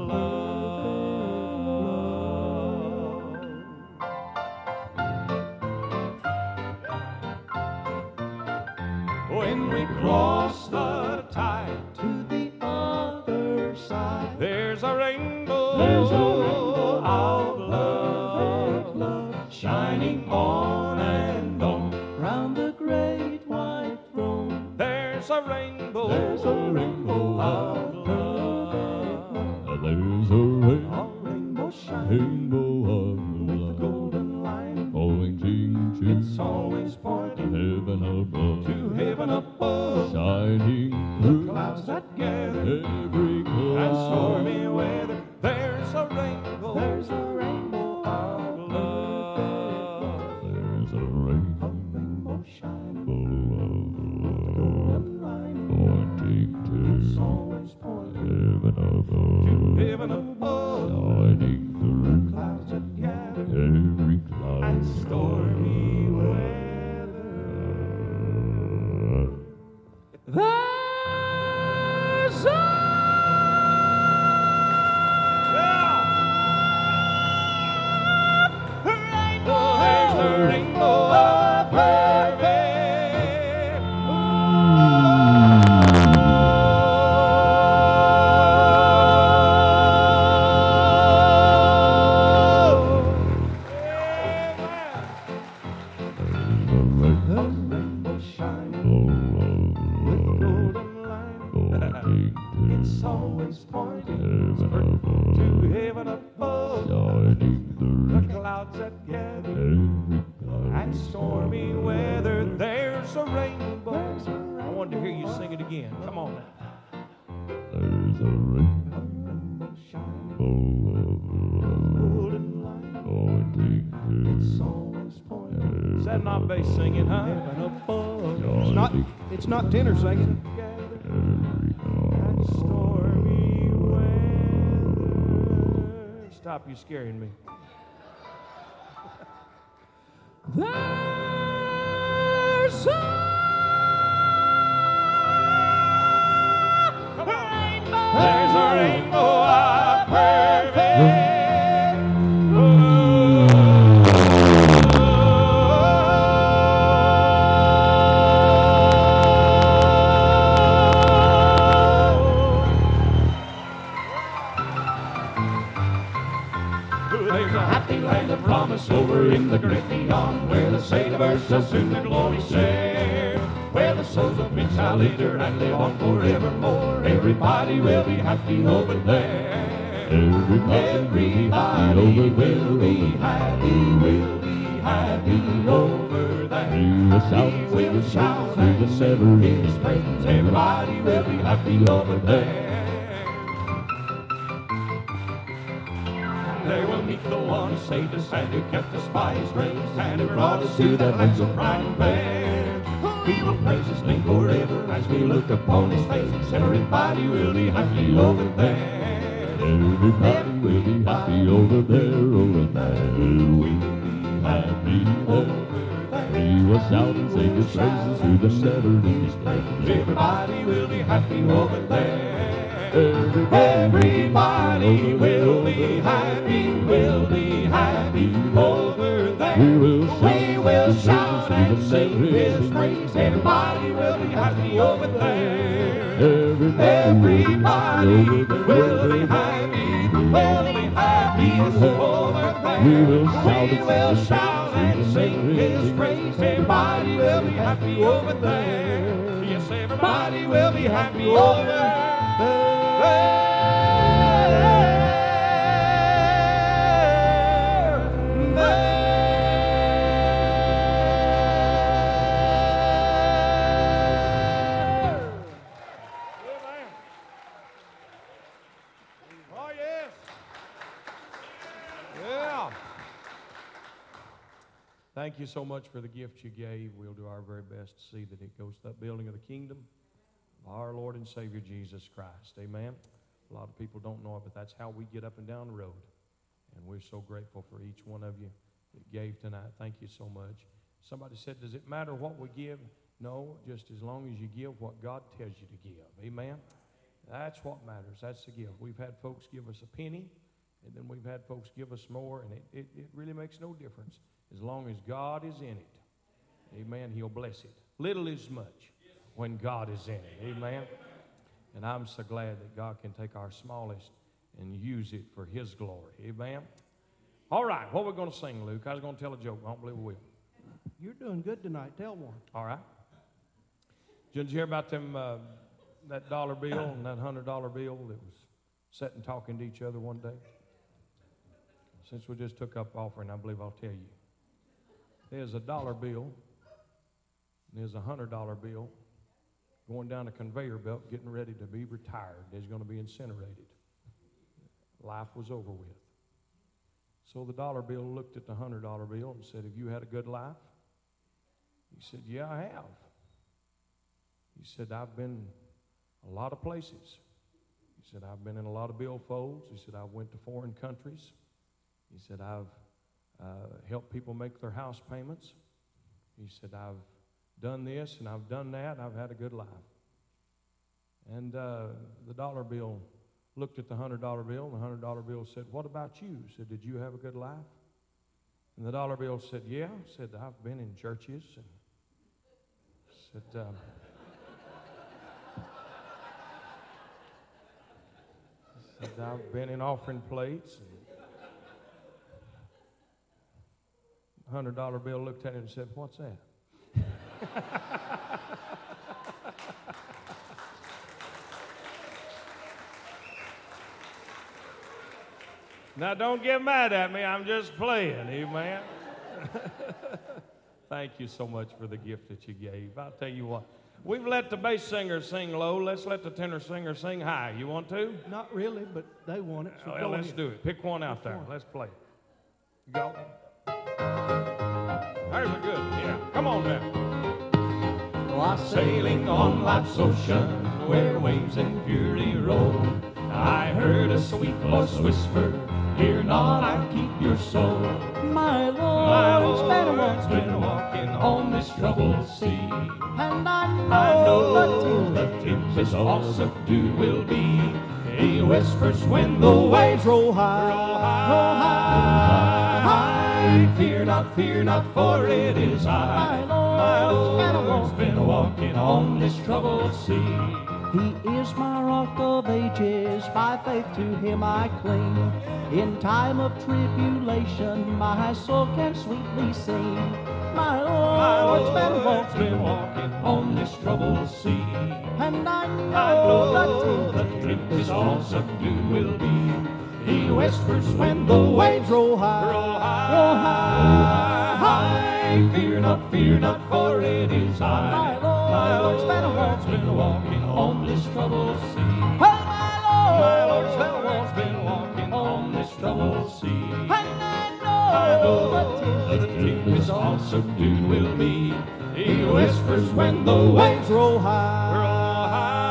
[SPEAKER 1] when we cross the tide to the other side.
[SPEAKER 3] There's a rainbow.
[SPEAKER 1] There's a rainbow of love, love shining on and on round the great white throne.
[SPEAKER 3] There's a rainbow.
[SPEAKER 1] There's a rainbow of love,
[SPEAKER 2] There's a rain-
[SPEAKER 1] a rainbow shining
[SPEAKER 2] rainbow of
[SPEAKER 1] with
[SPEAKER 2] love
[SPEAKER 1] golden line.
[SPEAKER 2] pointing
[SPEAKER 1] It's
[SPEAKER 2] to
[SPEAKER 1] always pointing
[SPEAKER 2] heaven above,
[SPEAKER 1] to heaven above.
[SPEAKER 2] shining
[SPEAKER 1] The
[SPEAKER 2] through
[SPEAKER 1] clouds that gather
[SPEAKER 2] every cloud.
[SPEAKER 3] And stormy weather. There's a rainbow.
[SPEAKER 1] there's a rainbow of love.
[SPEAKER 2] There's a
[SPEAKER 1] A
[SPEAKER 2] rainbow
[SPEAKER 1] rainbow shining
[SPEAKER 2] of love
[SPEAKER 1] golden line.
[SPEAKER 2] pointing
[SPEAKER 1] It's
[SPEAKER 2] to
[SPEAKER 1] always pointing
[SPEAKER 2] heaven above,
[SPEAKER 3] Heaven above.
[SPEAKER 2] shining through
[SPEAKER 1] clouds that gather
[SPEAKER 2] every cloud.
[SPEAKER 3] And stormy weather.
[SPEAKER 1] There's a
[SPEAKER 3] rainbow. There's a rainbow of heaven.
[SPEAKER 1] a rainbow shining with golden line. It's always pointing
[SPEAKER 3] To heaven above. The clouds that gather. And stormy weather. There's a rainbow.
[SPEAKER 1] There's a
[SPEAKER 3] I wanted to hear you sing it again. Come on now.
[SPEAKER 2] There's a rainbow
[SPEAKER 1] rainbow shining
[SPEAKER 2] of love
[SPEAKER 1] golden line.
[SPEAKER 2] pointing
[SPEAKER 1] It's
[SPEAKER 2] to
[SPEAKER 1] always pointing
[SPEAKER 3] Is that not bass singing, huh?
[SPEAKER 1] Heaven above. It's not, it's not tenor singing.
[SPEAKER 3] And stormy weather. Stop, you scaring me.
[SPEAKER 1] There's a rainbow.
[SPEAKER 3] There's a rainbow up perfect. There's a happy land of promise over in the great beyond, where the saint of earth shall soon the glory share, where the souls of men shall enter and live on forevermore. Everybody will be happy over there. Everybody will be happy, will be happy over there. We will shout, we will shout and sing his praise. Everybody will be happy over there. There we'll meet the one who saved us and who kept us by his grace, and who brought us to that land so bright and fair. We will praise his name forever as we look upon his face. Everybody will be happy over there. Everybody will be happy over there, over there. We'll be happy over there. We will shout and sing his praises through the never-ending praise. Everybody will be happy over there. Everybody will be happy, will be happy over there. We will shout and sing his praise. Everybody will be happy over there. Everybody will be happy, will be happy over there. We will shout and sing his praise. Everybody will be happy over there. Yes, everybody will be happy over there. Thank you so much for the gift you gave. We'll do our very best to see that it goes to that building of the kingdom of our Lord and Savior Jesus Christ. Amen. A lot of people don't know it, but that's how we get up and down the road. And we're so grateful for each one of you that gave tonight. Thank you so much. Somebody said, does it matter what we give? No, just as long as you give what God tells you to give. Amen. That's what matters. That's the gift. We've had folks give us a penny, and then we've had folks give us more, and it, it, it really makes no difference. As long as God is in it, amen, he'll bless it. Little is much when God is in it, amen. And I'm so glad that God can take our smallest and use it for his glory, amen. All right, what we're going to sing, Luke? I was going to tell a joke, but I don't believe we will.
[SPEAKER 1] You're doing good tonight. Tell one.
[SPEAKER 3] All right. Did you hear about them, uh, that dollar bill and that hundred dollar bill that was sitting talking to each other one day? Since we just took up offering, I believe I'll tell you. There's a dollar bill, and there's a hundred dollar bill going down a conveyor belt getting ready to be retired. There's going to be incinerated. Life was over with. So the dollar bill looked at the hundred dollar bill and said, have you had a good life? He said, yeah, I have. He said, I've been a lot of places. He said, I've been in a lot of billfolds. He said, I've went to foreign countries. He said, I've Uh, help people make their house payments. He said, I've done this and I've done that. I've had a good life. And uh, the dollar bill looked at the hundred dollar bill, and the hundred dollar bill said, what about you? He said, did you have a good life? And the dollar bill said, yeah. He said, I've been in churches. And said, um, said, I've been in offering plates. And hundred dollar bill looked at him and said, what's that? Now don't get mad at me, I'm just playing, amen. Thank you so much for the gift that you gave. I'll tell you what, we've let the bass singer sing low, let's let the tenor singer sing high. You want to?
[SPEAKER 1] Not really, but they want it. So
[SPEAKER 3] well, let's ahead. do it. Pick one out there. Let's play. Go. There's a good. on now.
[SPEAKER 1] Oh, I
[SPEAKER 3] Sailing on life's ocean, where waves and fury roll, I heard a sweet voice whisper, "Fear not, I keep your soul."
[SPEAKER 1] my
[SPEAKER 3] My
[SPEAKER 1] Lord's been a
[SPEAKER 3] Lord's
[SPEAKER 1] walking,
[SPEAKER 3] been walking on this troubled sea.
[SPEAKER 1] and I
[SPEAKER 3] I
[SPEAKER 1] know
[SPEAKER 3] know
[SPEAKER 1] the
[SPEAKER 3] the tempest all subdued will be. He whispers when the waves roll high, roll high, high. Fear not, fear not, for it is I.
[SPEAKER 1] My Lord's been a
[SPEAKER 3] been walking on this troubled sea.
[SPEAKER 1] He is my rock of ages, by faith to him I cling. In time of tribulation, my soul can sweetly sing. My
[SPEAKER 3] My
[SPEAKER 1] Lord's been
[SPEAKER 3] Lord's
[SPEAKER 1] walking,
[SPEAKER 3] been walking on this troubled sea.
[SPEAKER 1] and I know,
[SPEAKER 3] I know
[SPEAKER 1] the
[SPEAKER 3] the
[SPEAKER 1] tempest
[SPEAKER 3] tempest all subdued will be. He whispers when the waves roll high, roll high,
[SPEAKER 1] roll high,
[SPEAKER 3] high. Fear not, fear not, for it is I.
[SPEAKER 1] My Lord's been a
[SPEAKER 3] Lord's been walking on this troubled sea.
[SPEAKER 1] Well, my Lord,
[SPEAKER 3] My Lord's been, Lord's been walking on this troubled sea.
[SPEAKER 1] and I know,
[SPEAKER 3] I know
[SPEAKER 1] the
[SPEAKER 3] the tempest all subdued will be. He whispers when the waves roll high, roll high.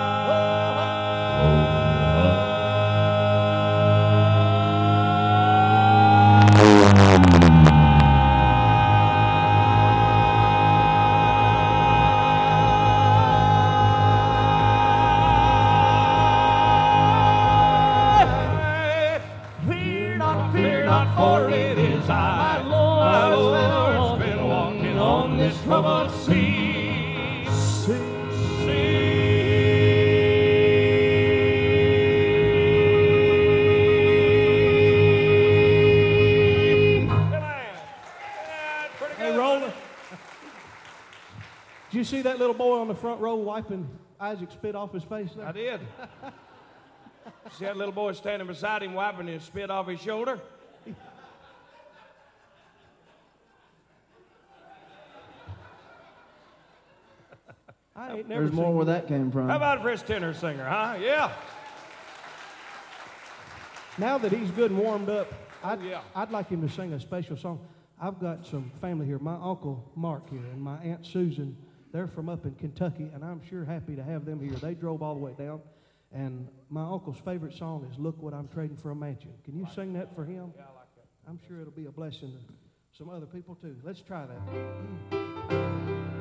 [SPEAKER 1] fear not,
[SPEAKER 3] Fear not, for it is I.
[SPEAKER 1] My Lord's
[SPEAKER 3] My
[SPEAKER 1] been
[SPEAKER 3] Lord's been walking on this troubled sea. Sea.
[SPEAKER 4] Hey, Roland. Did you see that little boy on the front row wiping Isaac spit off his face there?
[SPEAKER 3] I did. See that little boy standing beside him wiping his spit off his shoulder?
[SPEAKER 4] I ain't never
[SPEAKER 1] There's more
[SPEAKER 4] seen
[SPEAKER 1] where that came from.
[SPEAKER 3] How about for his tenor singer, huh? Yeah.
[SPEAKER 4] Now that he's good and warmed up, I'd,
[SPEAKER 3] yeah.
[SPEAKER 4] I'd like him to sing a special song. I've got some family here. My uncle Mark here and my Aunt Susan, they're from up in Kentucky, and I'm sure happy to have them here. They drove all the way down, and my uncle's favorite song is "Look What I'm Trading for a Mansion." Can you sing that for him?
[SPEAKER 3] Yeah, I like that.
[SPEAKER 4] I'm sure it'll be a blessing to some other people too. Let's try that.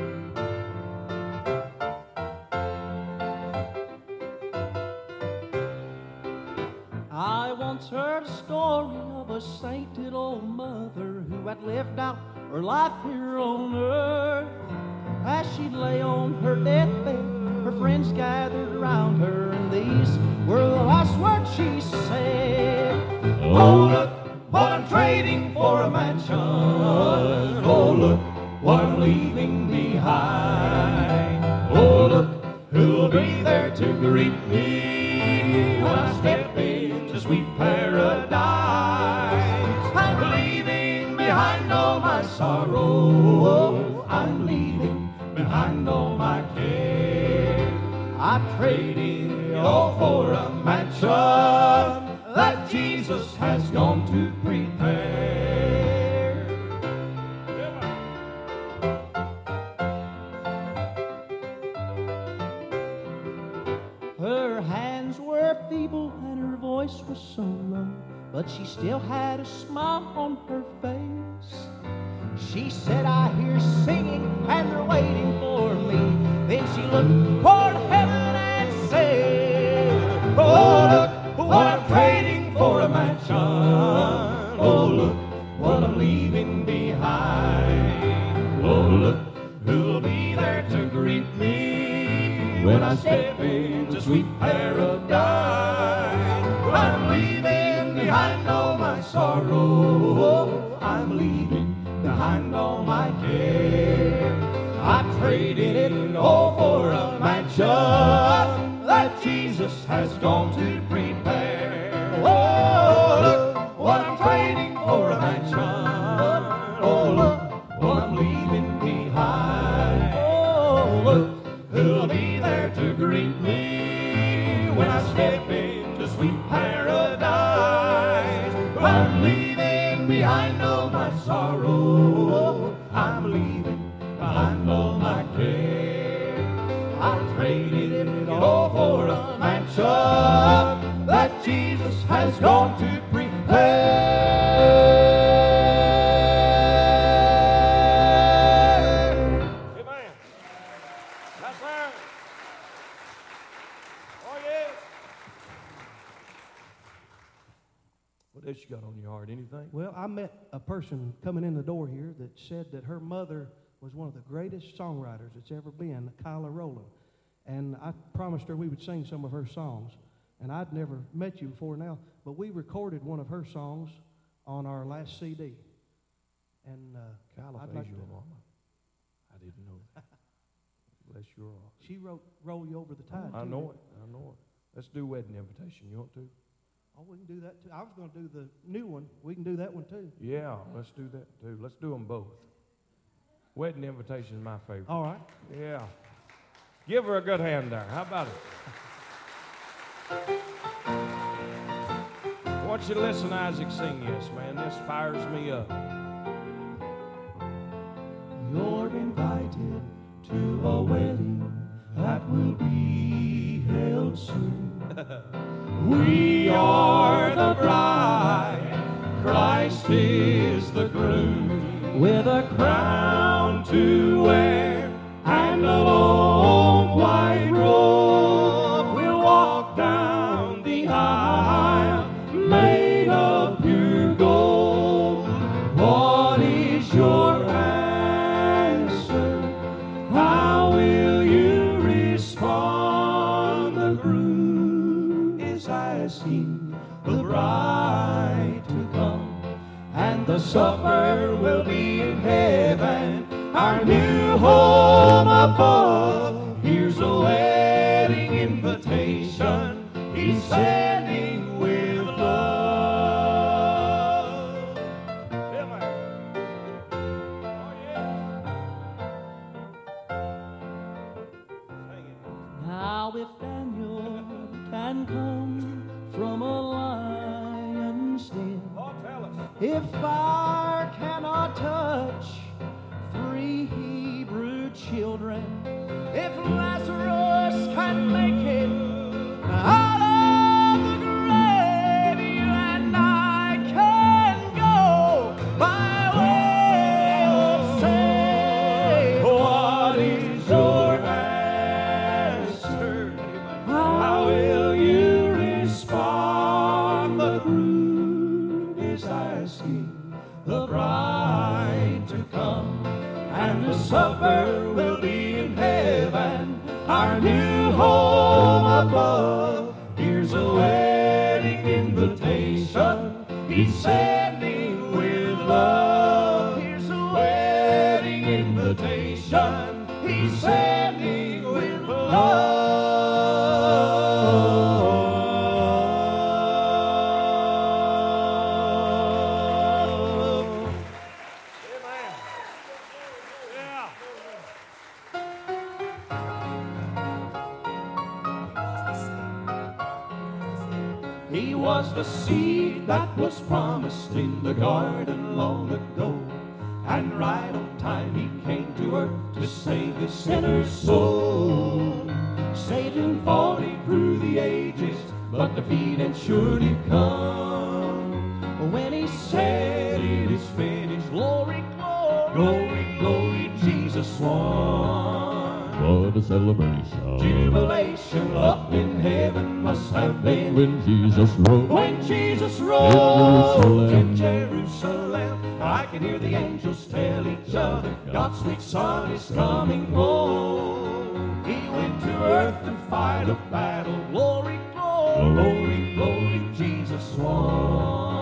[SPEAKER 1] I once heard a story of a sainted old mother who had lived out her life here on earth. As she lay on her deathbed, her friends gathered around her, and these were the last words she said.
[SPEAKER 3] Oh, look what I'm trading for a mansion. Oh, look what I'm leaving behind. Oh, look who'll be there to greet me when I step into sweet paradise. I'm leaving behind all my sorrow. I'm leaving behind all my care. I'm trading it all for a mansion that Jesus has gone to prepare.
[SPEAKER 1] Her hands were feeble and her voice was so low, but she still had a smile on her face. She said, "I hear singing and they're waiting for me." Then she looked toward heaven and said,
[SPEAKER 3] Oh, look what I'm trading for a mansion. Oh, look what I'm leaving behind. Oh, look who'll be there to greet me when I step into sweet paradise. I'm leaving behind all my sorrow. I'm leaving behind all my care. I traded it all for a mansion that Jesus has gone to prepare. Oh, look what I'm trading for a mansion. Oh, look what I'm leaving behind. Oh, look who'll be there to greet me when I step into sweet paradise. I'm leaving behind all my sorrow. I'm leaving behind got on your heart? Anything?
[SPEAKER 4] Well, I met a person coming in the door here that said that her mother was one of the greatest songwriters that's ever been, Kyla Rowland. And I promised her we would sing some of her songs. And I'd never met you before now, but we recorded one of her songs on our last C D. And uh,
[SPEAKER 3] Kyla
[SPEAKER 4] I'd
[SPEAKER 3] plays
[SPEAKER 4] like
[SPEAKER 3] your
[SPEAKER 4] to-
[SPEAKER 3] mama. I didn't know that. Bless your heart.
[SPEAKER 4] She wrote "Roll You Over the Tide."
[SPEAKER 3] I
[SPEAKER 4] too.
[SPEAKER 3] know it. I know it. Let's do wedding invitation. You want to?
[SPEAKER 4] Oh, we can do that too. I was going to do the new one. We can do that one too.
[SPEAKER 3] Yeah, let's do that too. Let's do them both. Wedding invitation is my favorite.
[SPEAKER 4] All right.
[SPEAKER 3] Yeah. Give her a good hand there. How about it? I want you to listen to Isaac sing this, man. This fires me up.
[SPEAKER 1] You're invited to a wedding that will be held soon. We are the bride, Christ is the groom, with a crown to wear and a long white robe. We'll walk down the aisle made of pure gold. What is your answer? How will you respond? The groom is asking the bride to come, and the supper will be in heaven, our new home above. Here's a wedding invitation he's sending with love.
[SPEAKER 3] Yeah, man. Oh, yeah. Sing it.
[SPEAKER 1] Now if Daniel can come from a lion's den,
[SPEAKER 3] Oh, tell us.
[SPEAKER 1] if fire cannot touch three Hebrew children, if Lazarus can make it out of the grave, you and I can go by way of say, what is your answer? How will you respond? The groom is asking the bride to come, and the supper will be in heaven, our new home above. Here's a wedding invitation he's sending with love. Here's a wedding invitation he's sending with love.
[SPEAKER 3] Amen. Yeah.
[SPEAKER 1] He was the seed that was promised in the garden long ago, and right on time he came to earth to save his sinner's soul. Satan fought him through the ages, but defeat ensured he'd come. When he said it is finished, glory, glory, glory, glory, Jesus won.
[SPEAKER 2] What a celebration.
[SPEAKER 1] Jubilation up in heaven must have been
[SPEAKER 2] When Jesus rose.
[SPEAKER 1] when Jesus rose
[SPEAKER 2] Jerusalem.
[SPEAKER 1] in Jerusalem. I can hear the angels tell each other, God's sweet Son is coming home. He went to earth to fight a battle. Glory, glory, glory, glory, Jesus won.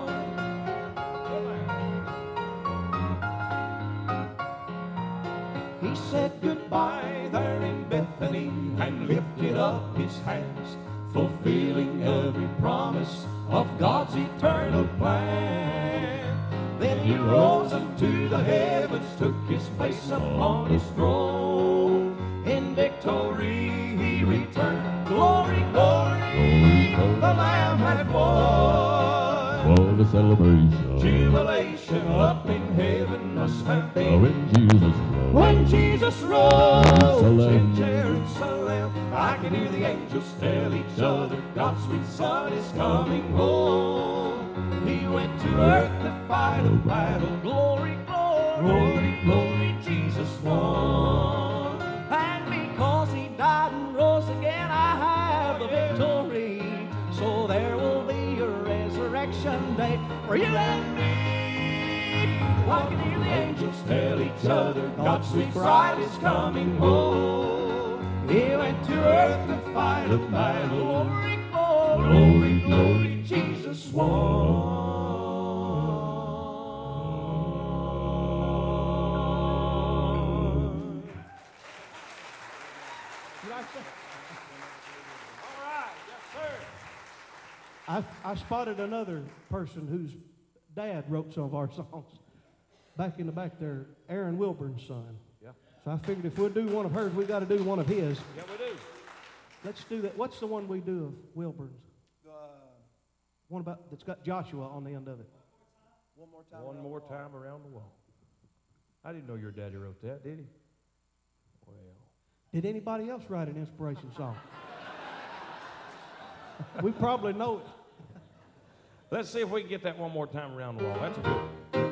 [SPEAKER 1] He said goodbye there in Bethany and lifted up his hands, fulfilling every promise of God's eternal plan. Then he rose unto the heavens, took his place upon his throne. In victory he returned. Glory, glory, the Lamb had won.
[SPEAKER 2] What a celebration.
[SPEAKER 1] Jubilation up in heaven must have
[SPEAKER 2] Oh,
[SPEAKER 1] been
[SPEAKER 2] when Jesus rose.
[SPEAKER 1] when Jesus rose in
[SPEAKER 2] Jerusalem.
[SPEAKER 1] Jerusalem. I can hear the angels tell each other, God's sweet Son is coming home. He went to earth to fight a battle. Glory, glory, glory, glory, Jesus won. And because he died and rose again, I have the victory. So there will be a resurrection day for you and me. I can hear the angels tell each other God's sweet bride is coming home. He went to earth to fight a battle. Glory, glory, glory, glory, Jesus won.
[SPEAKER 4] I, I spotted another person whose dad wrote some of our songs. Back in the back there, Aaron Wilburn's son.
[SPEAKER 3] Yeah.
[SPEAKER 4] So I figured if we'll do one of hers, we got to do one of his.
[SPEAKER 3] Yeah, we do.
[SPEAKER 4] Let's do that. What's the one we do of Wilburn's? Uh, one about that's got Joshua on the end of it.
[SPEAKER 3] One more time. One more time around the wall. I didn't know your daddy wrote that, did he? Well.
[SPEAKER 4] Did anybody else write an inspiration song? We probably know it.
[SPEAKER 3] Let's see if we can get that one more time around the wall. That's good.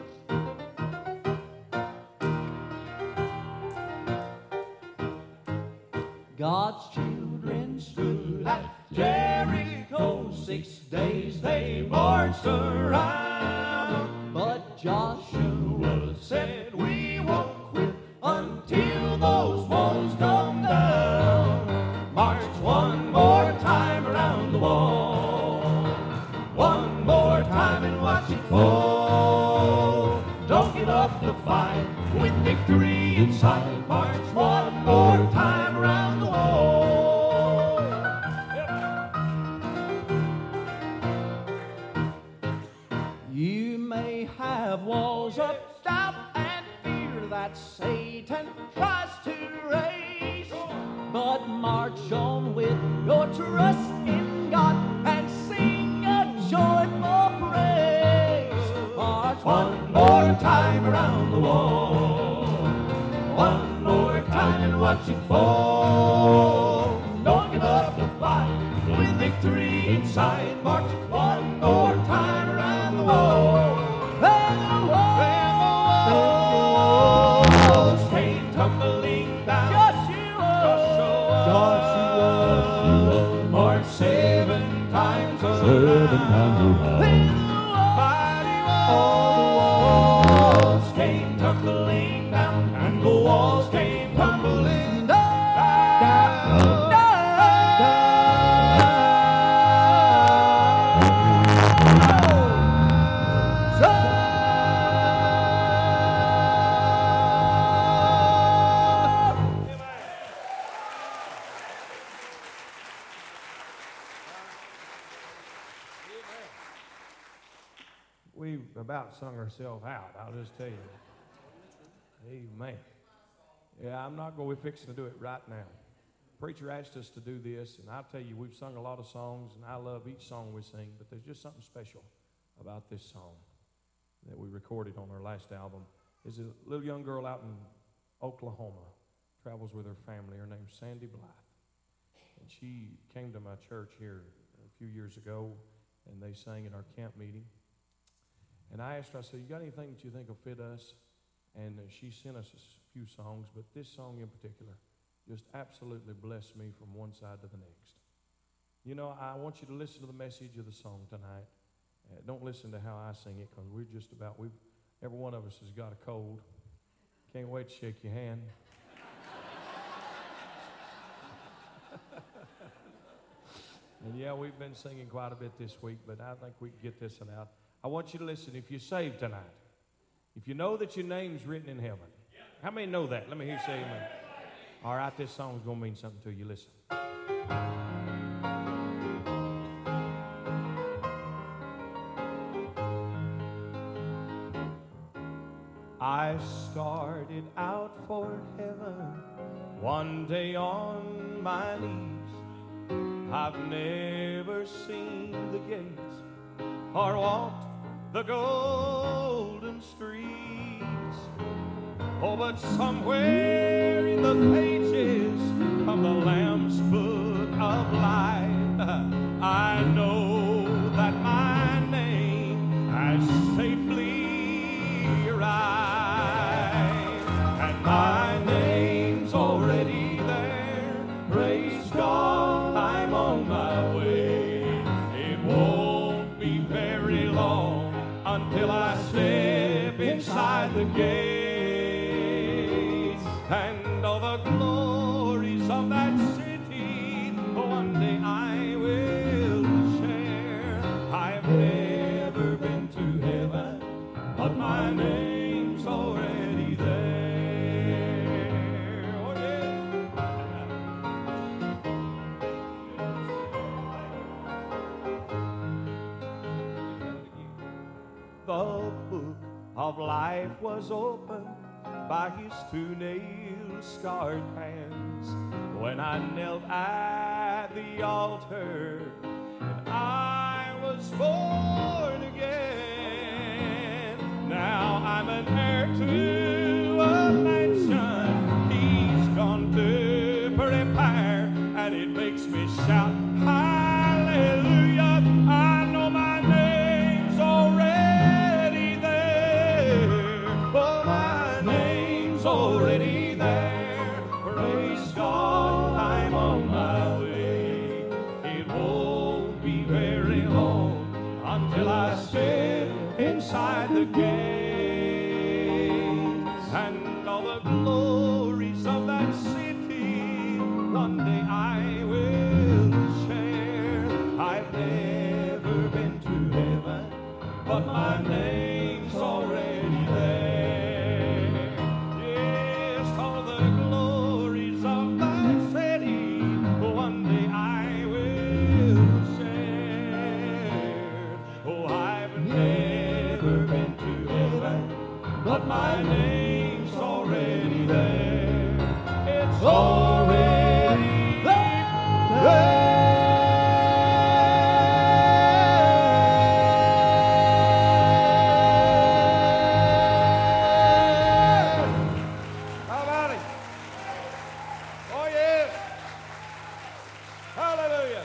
[SPEAKER 1] God's children stood at Jericho. Six days they marched around. But Joshua said, we won't quit until those walls come down. March one more time around the wall. One more time and watch it fall. Don't give up the fight with victory in sight. March one more time around the wall. You may have walls of doubt and fear that Satan tries to raise, but march on with your trust in God and sing a joyful praise. March one more time around the wall. One more time and watch it fall. Don't give up the fight with victory in sight. March one more time around the wall. And the walls came tumbling down. Joshua, Joshua, march seven times around. Seven times around. Mighty walls came tumbling down, and the walls came tumbling down, down, down,
[SPEAKER 3] We've about sung ourselves out, I'll just tell you. Amen. Yeah, I'm not going to be fixing to do it right now. Preacher asked us to do this, and I'll tell you, we've sung a lot of songs, and I love each song we sing, but there's just something special about this song that we recorded on our last album. There's a little young girl out in Oklahoma, travels with her family. Her name's Sandy Blythe. And she came to my church here a few years ago, and they sang at our camp meeting. And I asked her, I said, you got anything that you think will fit us? And uh, she sent us a few songs, but this song in particular just absolutely blessed me from one side to the next. You know, I want you to listen to the message of the song tonight. Uh, don't listen to how I sing it, because we're just about, we've, every one of us has got a cold. Can't wait to shake your hand. And yeah, we've been singing quite a bit this week, but I think we can get this one out. I want you to listen. If you're saved tonight, if you know that your name's written in heaven, how many know that? Let me hear you say amen. All right, this song's going to mean something to you. Listen. I started out for heaven one day on my knees. I've never seen the gates or walked the golden streets. Oh, but somewhere in the pages of the Lamb's Book of Life, I know that my name has safely arrived. And my name's already there. Praise God, I'm on my way. It won't be very long and all the glories of that city one day I will share. I've never been to heaven, but my name's already there. Oh, yeah. The book of life was opened by his two nail-scarred hands when I knelt at the altar and I was born again. Now I'm an heir to a mansion he's gone to prepare, and it makes me shout hallelujah. I know my name's already there. Oh, my name's already there. Praise God, I'm on my way. It won't be very long until I step inside the gates, and all the glories of that city one day I will share. I've never been to heaven, but my name's already there. Yes, all the glories of that city one day I will share. Oh, I've never been to heaven, but my name's already there. It's already there. How about it? Oh, yes. Hallelujah.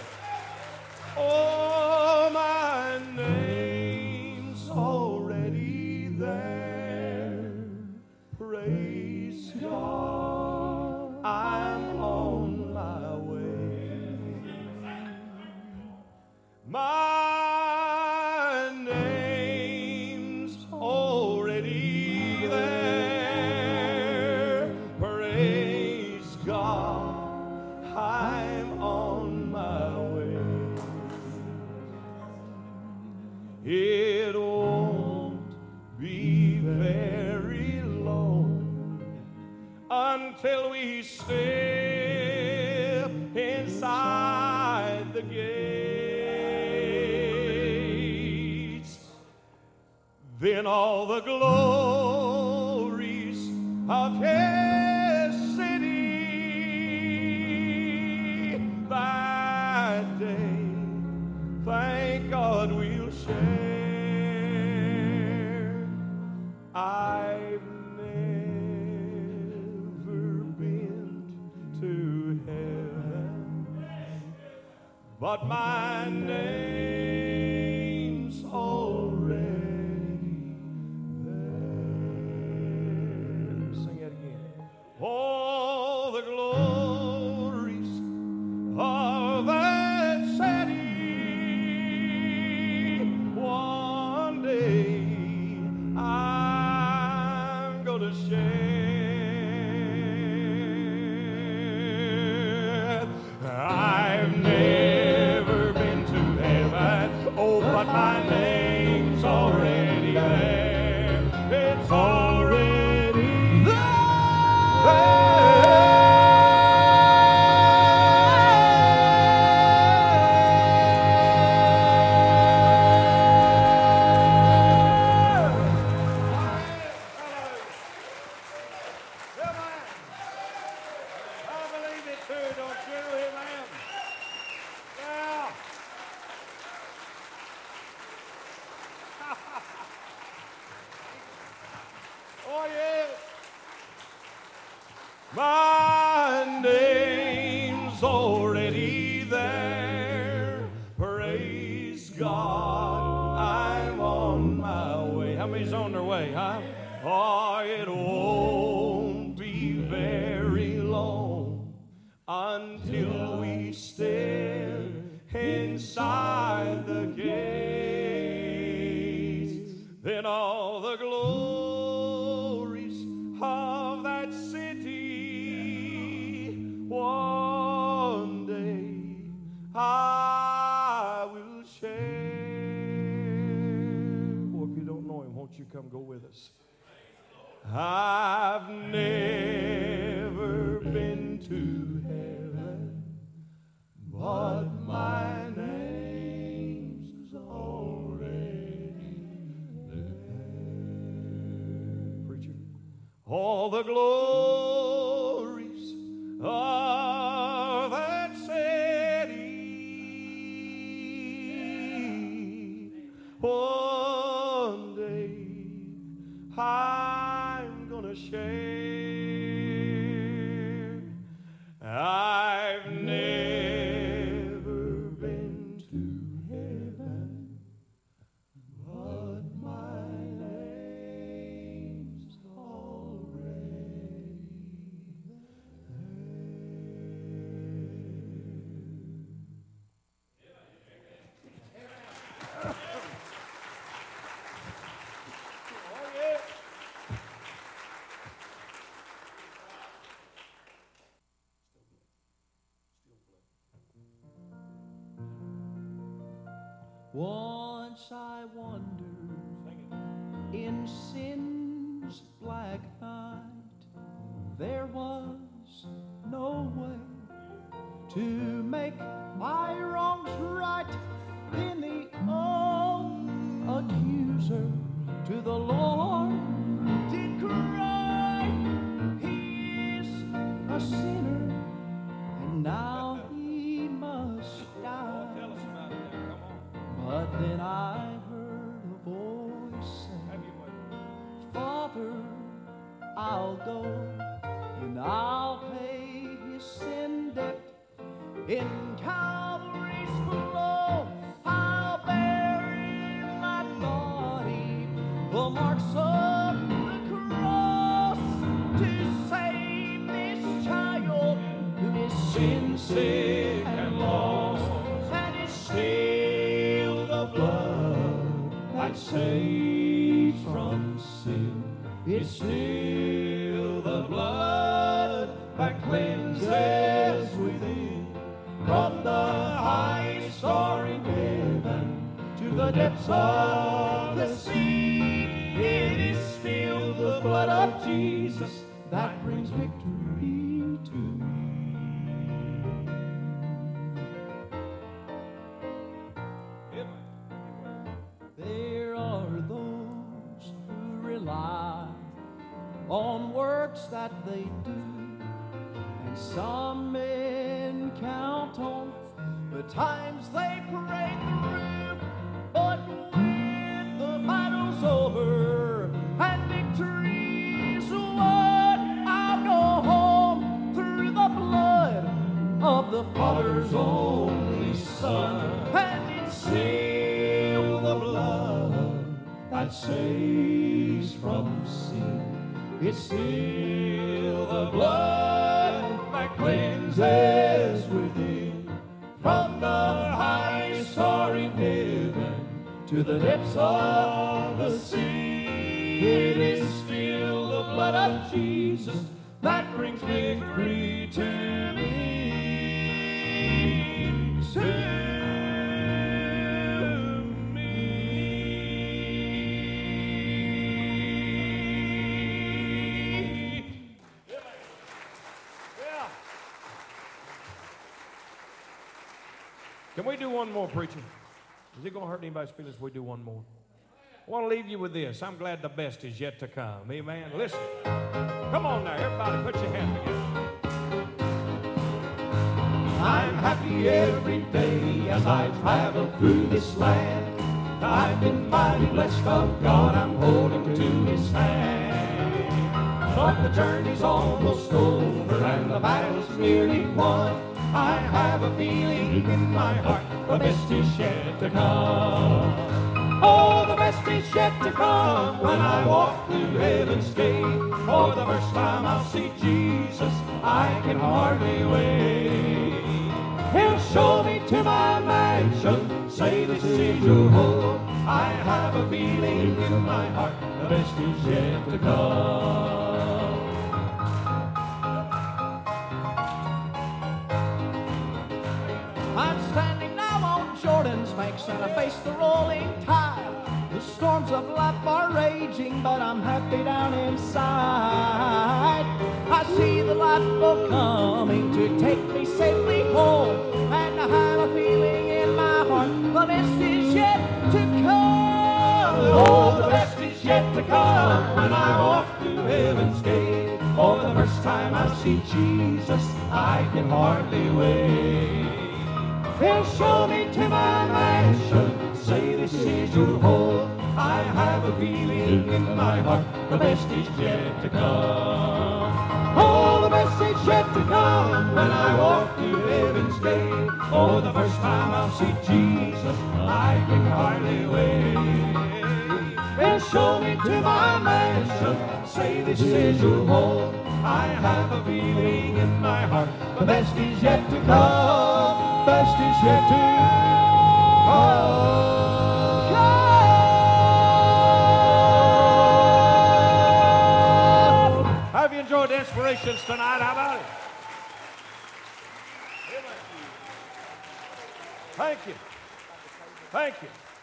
[SPEAKER 3] Oh, my name's already there. Praise God, I'm on my way. My name's already there. Praise God, I'm on my way. It won't be very long until we step inside the gates. Then all the glories of his city that day, thank God we'll share. I've never been to heaven, but my name's already there. Sing it again. All the glories of that city one day I'm gonna share. I've never been to heaven, oh, but my name's already there. It's already there. I believe it too, don't you? Amen. Yeah. Oh, yes. My name's already there. Praise God, I'm on my way. How many's on their way, huh? Oh, it won't be very long until we step inside the gates. Then all the glories of that city us. I've never been to heaven, but my name's already there. Preacher. All the glories of that city, one day I'm gonna share. I've never been to heaven, but my name's already
[SPEAKER 1] Once I wandered in sin's black night. There was no way to make my wrongs right. Then the old accuser to the Lord did cry. He is a sinner, and now he must die. But then I heard a voice say, Father, I'll go and I'll pay his sin debt in Calvary's flow. I'll bear in my body the marks of the cross to save this child who is sin sick and lost. And it's still the blood that saves from sin. It's still the blood that cleanses within. From the highest star in heaven to the depths of the sea, it is still the blood of Jesus that brings victory to me. There are those who rely on works that they do, and some men count on the times they pray through. But when the battle's over and victory's won, I'll go home through the blood of the Father's only Son. And it's still the blood that saves from sin. It's still the blood that cleanses within. From the highest star in heaven to the depths of the sea, it is still the blood of Jesus that brings victory to me. To
[SPEAKER 3] Can we do one more, preacher? Is it going to hurt anybody's feelings if we do one more? I want to leave you with this. I'm glad the best is yet to come. Amen. Listen. Come on now, everybody, put your hands together.
[SPEAKER 1] I'm happy every day as I travel through this land. I've been mighty blessed of God, I'm holding to his hand. But the journey's almost over and the battle's nearly won. I have a feeling in my heart the best is yet to come. Oh, the best is yet to come when I walk through heaven's gate. For the first time I'll see Jesus, I can hardly wait. He'll show me to my mansion, say this is your home. I have a feeling in my heart the best is yet to come. I'm standing now on Jordan's banks and I face the rolling tide. The storms of life are raging, but I'm happy down inside. I see the light boat coming to take me safely home, and I have a feeling in my heart the best is yet to come.
[SPEAKER 3] Oh, the best is yet to come when I walk through heaven's gate. For the first time I see Jesus, I can hardly wait. He'll show me to my mansion, say this is your home. I have a feeling in my heart the best is yet to come. Oh, the best is yet to come when I walk through heaven's gate. For the first time I'll see Jesus, I can hardly wait. He'll show me to my mansion, say this is your home. I have a feeling in my heart the best is yet to come. Best is yet to come. Have you enjoyed the inspirations tonight? How about it? Thank you. Thank you.